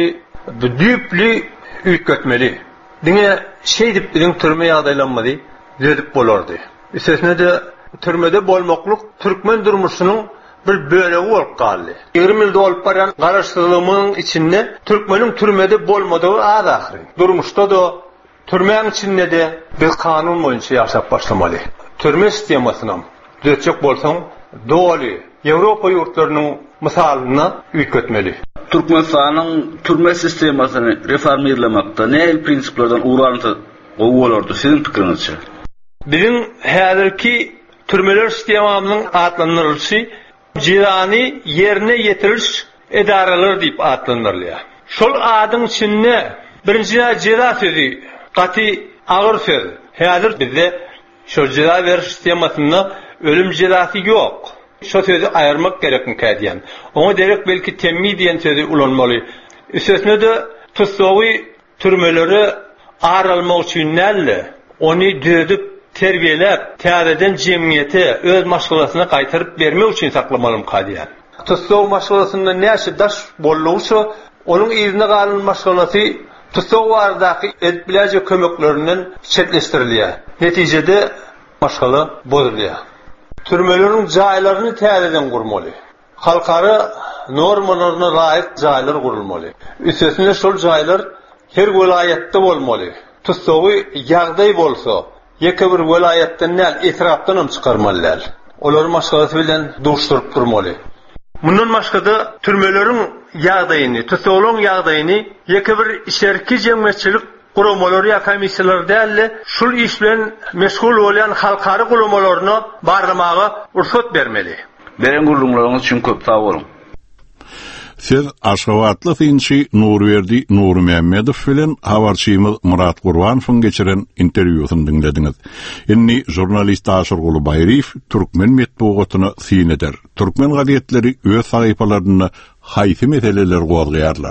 düpli üýtgetmeli. Diňe şey dip biziň türme ýagdaýlanmady, dedip bolardy. Esasında de türmede bolmaklyk türkmen durmuşynyň bir bölegi bolup galdy. ýygrimi ýylda bolup baran garaşdyrlygymyň içinde türkmeniň türmede bolmadygy az ahry. Durmuşda da türmeň içinde de bir kanun boýunça ýaşap başlamaly. Türme sistemasyny düzeltjek bolsaň doly Ýewropa ýurtlarynyň misalyna üýtgetmeli. Türkmenistanyň türme sistemasyny reformlamakda näme prinsiplerden uğranty gowy bolardy siziň pikiriňizçe? Biziň häzirki türmeler sistemamynyň atlandyryşy jirany ýerine ýetiriş edaralar diýip atlandyrylýar. Şol adyň içinde birinji jira sözi, gaty agyr söz. Häzir bizde şol jira beriş sistemasyna ölüm jirasy ýok. Şo sözü ayırmak gerekmi kädiýän. Oňa derek belki temmi diýen sözü ulanmaly. Üstesine de tutsawy türmeleri aralmak üçin näle? Onu düzedip terbiyelep, täzeden jemgyýeti öz maşgulasyna gaýtaryp bermek üçin saklamalym kadiýar. Tutsaw maşgulasynda näçe daş bolýarsa, onuň ýerine galan maşgulasy tutsaw baradaky etbiläje kömeklerinden çetleşdirilýär. Netijede maşgala bozulýar. Türmeleriň jaýlaryny täzeden gurmaly. Halkara normalaryna laýyk jaýlar gurulmaly. Üstesine şol jaýlar her welaýatda bolmaly. Tutsawy ýagdaý bolsa, ýeke bir welaýatdan näl etrapdan çykarmalylar. Olar maşgalasy bilen duşdurup durmaly. Mundan başga da türmeleriň ýagdaýyny, tutsawlaryň ýagdaýyny ýeke bir şerki jemgyýetçilik guramalary ýa komissiýalar däl, şol iş bilen meşgul bolan halkary guramalaryna barlamagy ursat bermeli. Beren gurulmalarynız üçin köp sag bolun. Siz Aşgabatly synçy Nurberdi Nurmehmedow bilen habarçymyz Murat Gurbanowyň geçiren interwýusyny dinlediňiz. Inni jurnalist Aşyr Gulubayriýew türkmen medeniýetine syn eder. Türkmen gazetleri öz sahypalaryna haýsy meseleler gozgaýarlar.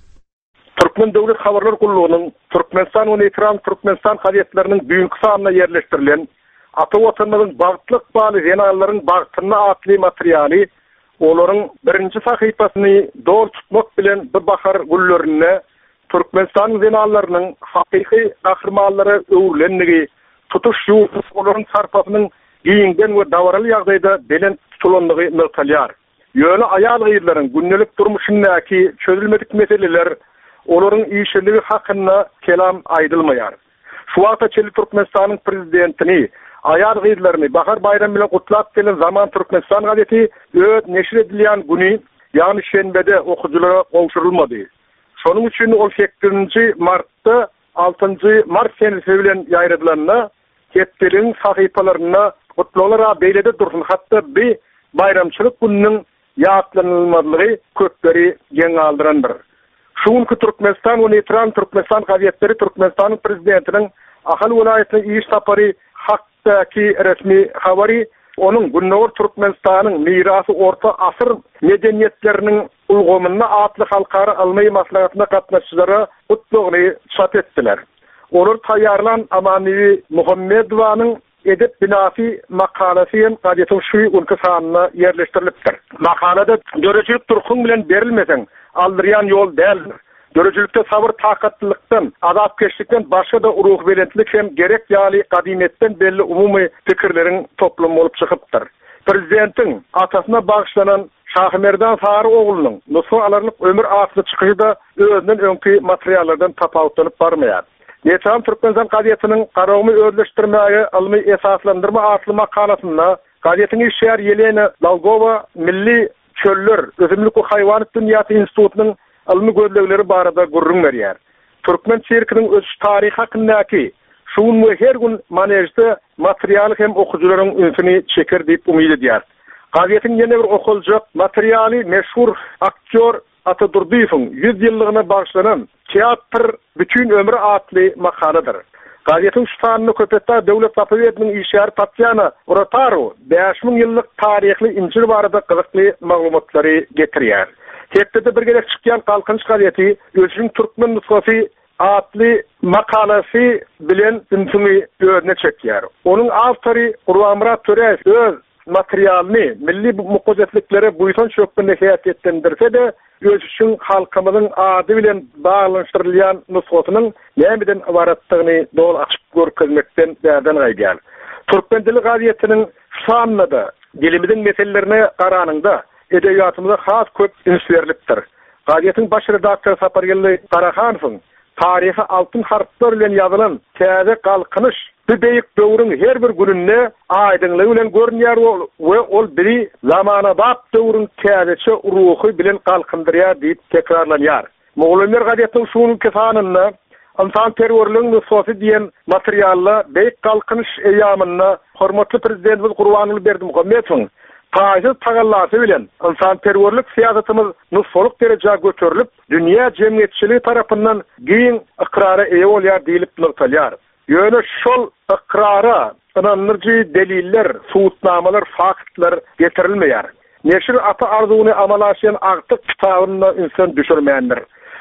Türkmen Döwlet Habarlar Gullugynyň Türkmenistan we Ekran Türkmenistan gazetleriniň büyük sanyna ýerleşdirilen ata watanymyzyň bagtlyk baly jenerallaryň bagtyna atly materialy olaryň birinji sahypasyny dol tutmak bilen bir bahar gullerini Türkmenistan jenerallarynyň hakyky gahrmanlary öwrenligi tutuş ýurt olaryň sarpasynyň giýingen we dawraly ýagdaýda belen tutulanlygy myltalýar. Ýöne aýal gyýlaryň günnelik durmuşyndaky çözülmedik meseleler olaryň işçiligi hakynda kelam aýdylmaýar. Şu wagtda çeli Türkmenistanyň prezidentini aýal gyýlaryny bahar bayram bilen gutlap gelen Zaman Türkmenistan gazeti öz neşir edilýän güni, ýani şenbede okuwçylara gowşurulmady. Şonuň üçin ol sekizinji martda altynjy mart senesi bilen ýaýradylanna ketdiriň sahypalaryna gutlalara beýlede dursun, hatda bir bayramçylyk gününiň ýatlanylmadygy köpleri geň aldyrandyr. Şuňky Türkmenistan we Ekran Türkmenistan gazetleri Türkmenistanyň prezidentiniň ahal welaýatyna iş sapary haktaki resmi habari onun Günnor Türkmenistanyň mirasy orta asyr medeniýetleriniň ulgamyna atly halkara almy maslahatyna gatnaşjylara utlugyny çat etdiler. Olar taýýarlan Amaniwi Muhammedowanyň edep binasy makalasyň gazetin şu ülke sanyna ýerleşdirilipdir. Makalada görüjük turkuň bilen berilmesen aldyrýan ýol däldir. Görüjülükde sabır takatlykdan, azapkeşlikden başga da uruh belentlik hem gerek ýaly kadimetden belli umumy pikirleriň toplumy bolup çykypdyr. Prezidentiň atasyna bagşlanan Şahmerdan Sary oglunyň nusra alarlyk ömür atly çykyşyda özünden öňki materiallardan tapawutlanyp barmaýar. Ekran Türkmenistan gazetiniň garawyny özleşdirmäge almy esaslandyrma atly makalasyna gazetiniň şäher Yelena Dalgova Milli Çöller Özümlük we Haýwanat Dünýasy Institutynyň almy gözlegleri barada gurrun berýär. Türkmen çerkiniň öz taryhy hakyndaky şuň we her gün manejde material hem okuwçylaryň ünsini çeker diýip umyt edýär. Gazetin ýene bir okuljak materialy meşhur aktyor Ata Durdyýewiň yüz ýyllygyna bagşlanan teatr bütün ömrü atly makaladyr. Gazetin şutanyny köpetde döwlet sapawyetiniň işgär Tatyana Orotaro beş ming ýyllyk taryhly injil barada gyzykly maglumatlary getirýär. Hepde bir gerek çykýan Kalkınç gazeti özüň türkmen nusgasy atly makalasy bilen ünsüni özüne çekýär. Onuň awtory Gurbanmurat Töreýew öz materialyny milli mukaddesliklere buýsan çökmende häýat etdendirse de öz üçin halkymyzyň ady bilen baglanşdyrylýan nusgasynyň nämeden ibaratlygyny dol açyp görkezmekden bärden gaýdýar. Türkmen dili gazetiniň sanlyda dilimiziň meselelerine garanyňda edebiyatımıza has köp üns berilipdir. Gazetin baş redaktory Sapargelli Qarahanowyň tarihi altın harfler bilen ýazylan täze galkynyş bu beýik döwrüň her bir gününde aýdynlygy bilen görnýär we ol biri zamana bap döwrüň täzeçe ruhy bilen galkındyrýar diýip tekrarlanýar. Moğollar gazetiniň şuny kesanyna insan terörlüğünün nüsfası diyen materyalla beýik galkynyş eýamyna hormatly prezidentimiz Gurbanowy Berdimuhammedowyň taýsy tagallasy bilen insan terörlük siýasatymyz nusfallyk derejäge göterilip, dünýä jemgyýetçiligi tarapyndan giň ikrara eýe bolýar diýilip nurtalýar. Ýöne şol ikrara inanyrjy deliller, suwutnamalar, faktlar getirilmeýär. Neşir ata arzuwyny amala aşýan agtyk kitabyna insan düşürmeýändir.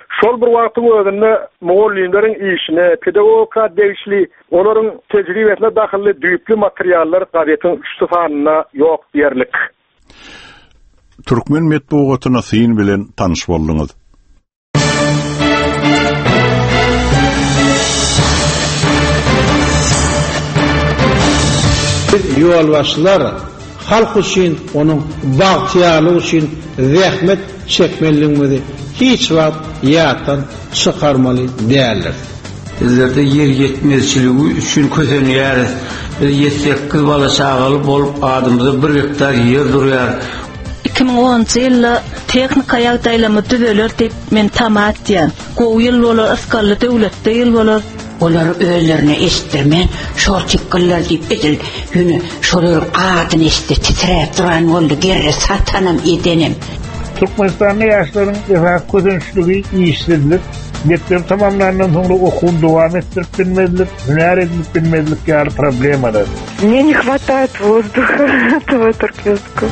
Şol bir wagtyň özünde muallimleriň işine, pedagogika degişli, olaryň tejribesine dahilli düýpli materiallar gazetyň üçte sanyna ýok diýerlik. Türkmen medeniýetyna syn bilen tanyş boldyňyz. Ýolbaşçylar halk üçin, onuň bagtyýaly üçin zähmet çekmeliligini hiç wagt ýatdan çykarmaly däldir. Bizlerde yer yetmezçiligi üçin kösenýär. Ýetsek bala çagaly bolup adamyza bir hektar yer durýar. iki ming onuncu ýylda teknika ýagdaýlamy düzeler diýip men tamat diýen. Gowy ýyl bolar, asgarly döwletde ýyl bolar. Olar özlerine estirmen, şol çykgyllar diýip edil, ýöne şolar adyny estir titrep duran boldy, gerre satanam edenim. Türkmenistan'da yaşların efendim közençlüğü işsizlik, mektep tamamlarından sonra okul devam ettirip bilmedilik, hüner edilip bilmedilik yani problem var. Мне не хватает воздуха этого туркменского.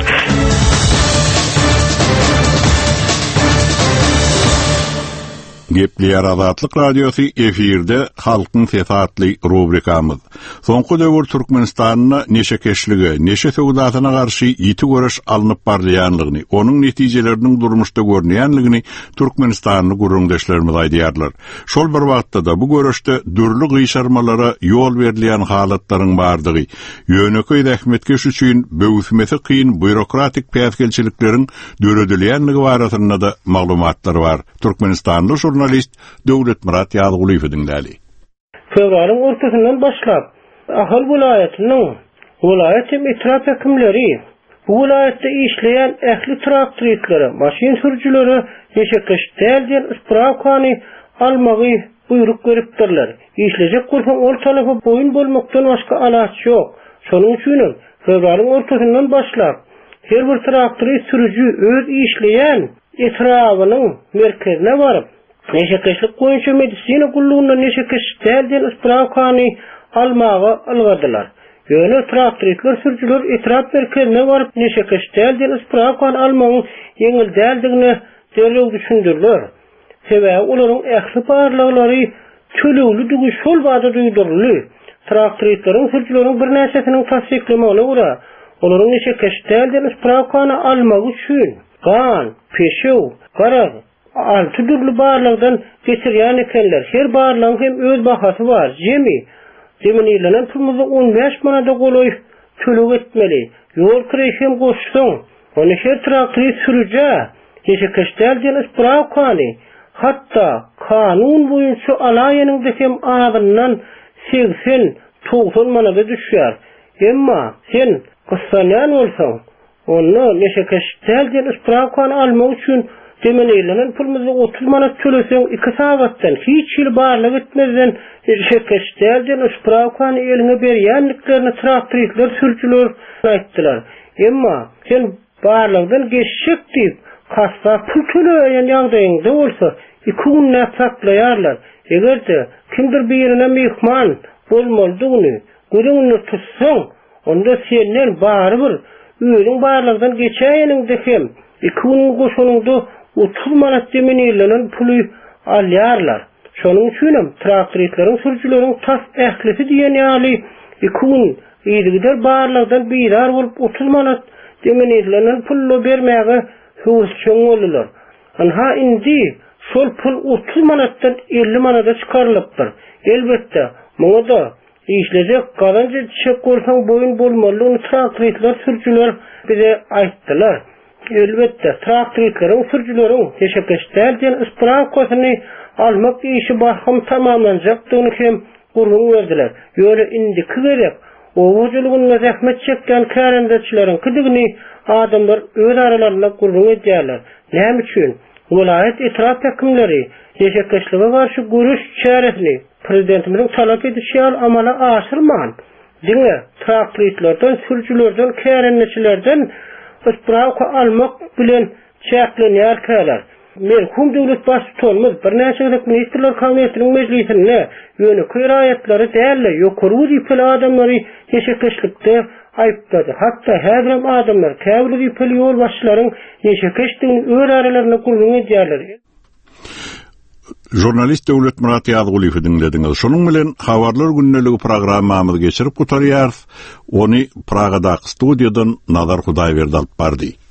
Gepli Azatlyk Radiosu efirde halkyň sesatly rubrikamyz. Soňky döwür Türkmenistanyna neşe keşligi, neşe söwdatyna garşy ýiti görüş alınıp barýanlygyny, onuň netijeleriniň durmuşda görnýänligini Türkmenistanyny gurrundaşlarymyz aýdýarlar. Şol bir wagtda da bu görüşde dürli gyşarmalara ýol berilýän halatlaryň bardygy, ýöneköý ähmetkeş üçin böwüsmesi kyn bürokratik päsgelçilikleriň döredilýänligi barasynda da maglumatlar bar. Türkmenistanly jurnalist Döwlet Murat Ýazygulyw dinläli. Fevralın ortasından başlap Ahal vilayatynyň vilayat etraf hekimleri bu vilayatda işleyen ähli traktorçylary, maşin sürücüleri ýeşekeş dälden ispravkany almagy buyruk beripdirler. İşlejek bolsaň ol talapy boyun bolmakdan başga alaç ýok. Şonuň üçin fevralın ortasından başlap her bir traktorçy sürücü öz işleyen etrawynyň merkezine baryp neşekeşlik goýunça medisina gullugyna neşekeş dälden ispravkany almagy algadylar. Ýöne traktorçylar sürücüler etraf merkezine baryp neşekeş dälden ispravkany almagyň ýeňil däldigini derlew düşündirler. Sebäbi olaryň ähli barlyklary çölüli dugy şol bada duýdurly. Traktorçylaryň sürücüleriň bir näçesiniň tasdiklemegine görä, olaryň neşekeş dälden ispravkany almagy üçin gan, peşew, garaz, altı türlü barlygdan geçirýän ekenler. Her barlygyň hem öz bahasy bar. Jemi, jeminilen pulmuzy on beş manada goloy tölük etmeli. Ýol kireşem goşsun. Ony her traktory sürüje, ýeşekeşdälden ispravkany, hatda kanun boýunça alaýanyň hem adyndan seksen doksan manada düşýär. Emma sen gyssanýan bolsaň, onu neşekeşdälden ispravkany almak üçin demenilen pulmuzy otuz manat töleseň iki sagatdan hiç ýyl barlyk etmezden neşekeşdälden ispravkany eline berýänliklerini traktorçylar sürücüler aýtdylar. Emma sen barlygdan geçşek diýip kassa pul töleýän ýagdaýynda bolsa iki gün saklaýarlar. Egerde kimdir birine mehman bolmalydygyny görüňni tutsaň, onda senden barbyr özüň barlygdan geçäýeniňde hem iki gün goşunyňda otuz manat demenilen puly alýarlar. Şonuň üçin traktorçylaryň sürücüleriň tas ählisi diýen ýaly iki gün ýygylar barlygdan birar bolup otuz manat demenilen puly bermäge hüwüşçüň bolýar. Anha indi şol pul otuz manatdan elli manata çykarylypdyr. Elbetde muňa da işlejek galanja çek bolsaň boyun bolmaly traktorçylar sürücüler bize aýtdylar. Elbetde traktorçylaryň sürücüleriň teşekkürler ispravkasyny almak işi bahym tamamlanjakdygyny hem gurrun berdiler. Ýöne indi gerek owujulugyna zähmet çekýän kärendeçileriň kidigini adamlar öz aralaryna gurrun edýärler. Näme üçin? Vilayat etraf hekimleri teşekkürlere garşy görüş çäresini prezidentimiň talap edişýär amala aşyrman. Diňe traktorçylardan, sürücülerden, kärendeçilerden ispravka almak bilen çäklenýär käler. Merhum döwlet başçylygymyz bir näçe ministrler kabinetiniň meclisinde ýöne köýraýatlary dälle ýokary ýypyl adamlary teşekkürlikde aýpdady. Hatda häzir adamlar käbir ýypyl ýol başçylaryň teşekkürlikden öz aralaryna gurrun edýärler. Jurnalist Döwlet Murat Ýazgulywy dinlediňiz. Şonuň bilen Habarlar günneligi programmamyzy geçirip gutarýar. Ony Pragada studiýadan Nazar Hudaýberdi alyp bardy.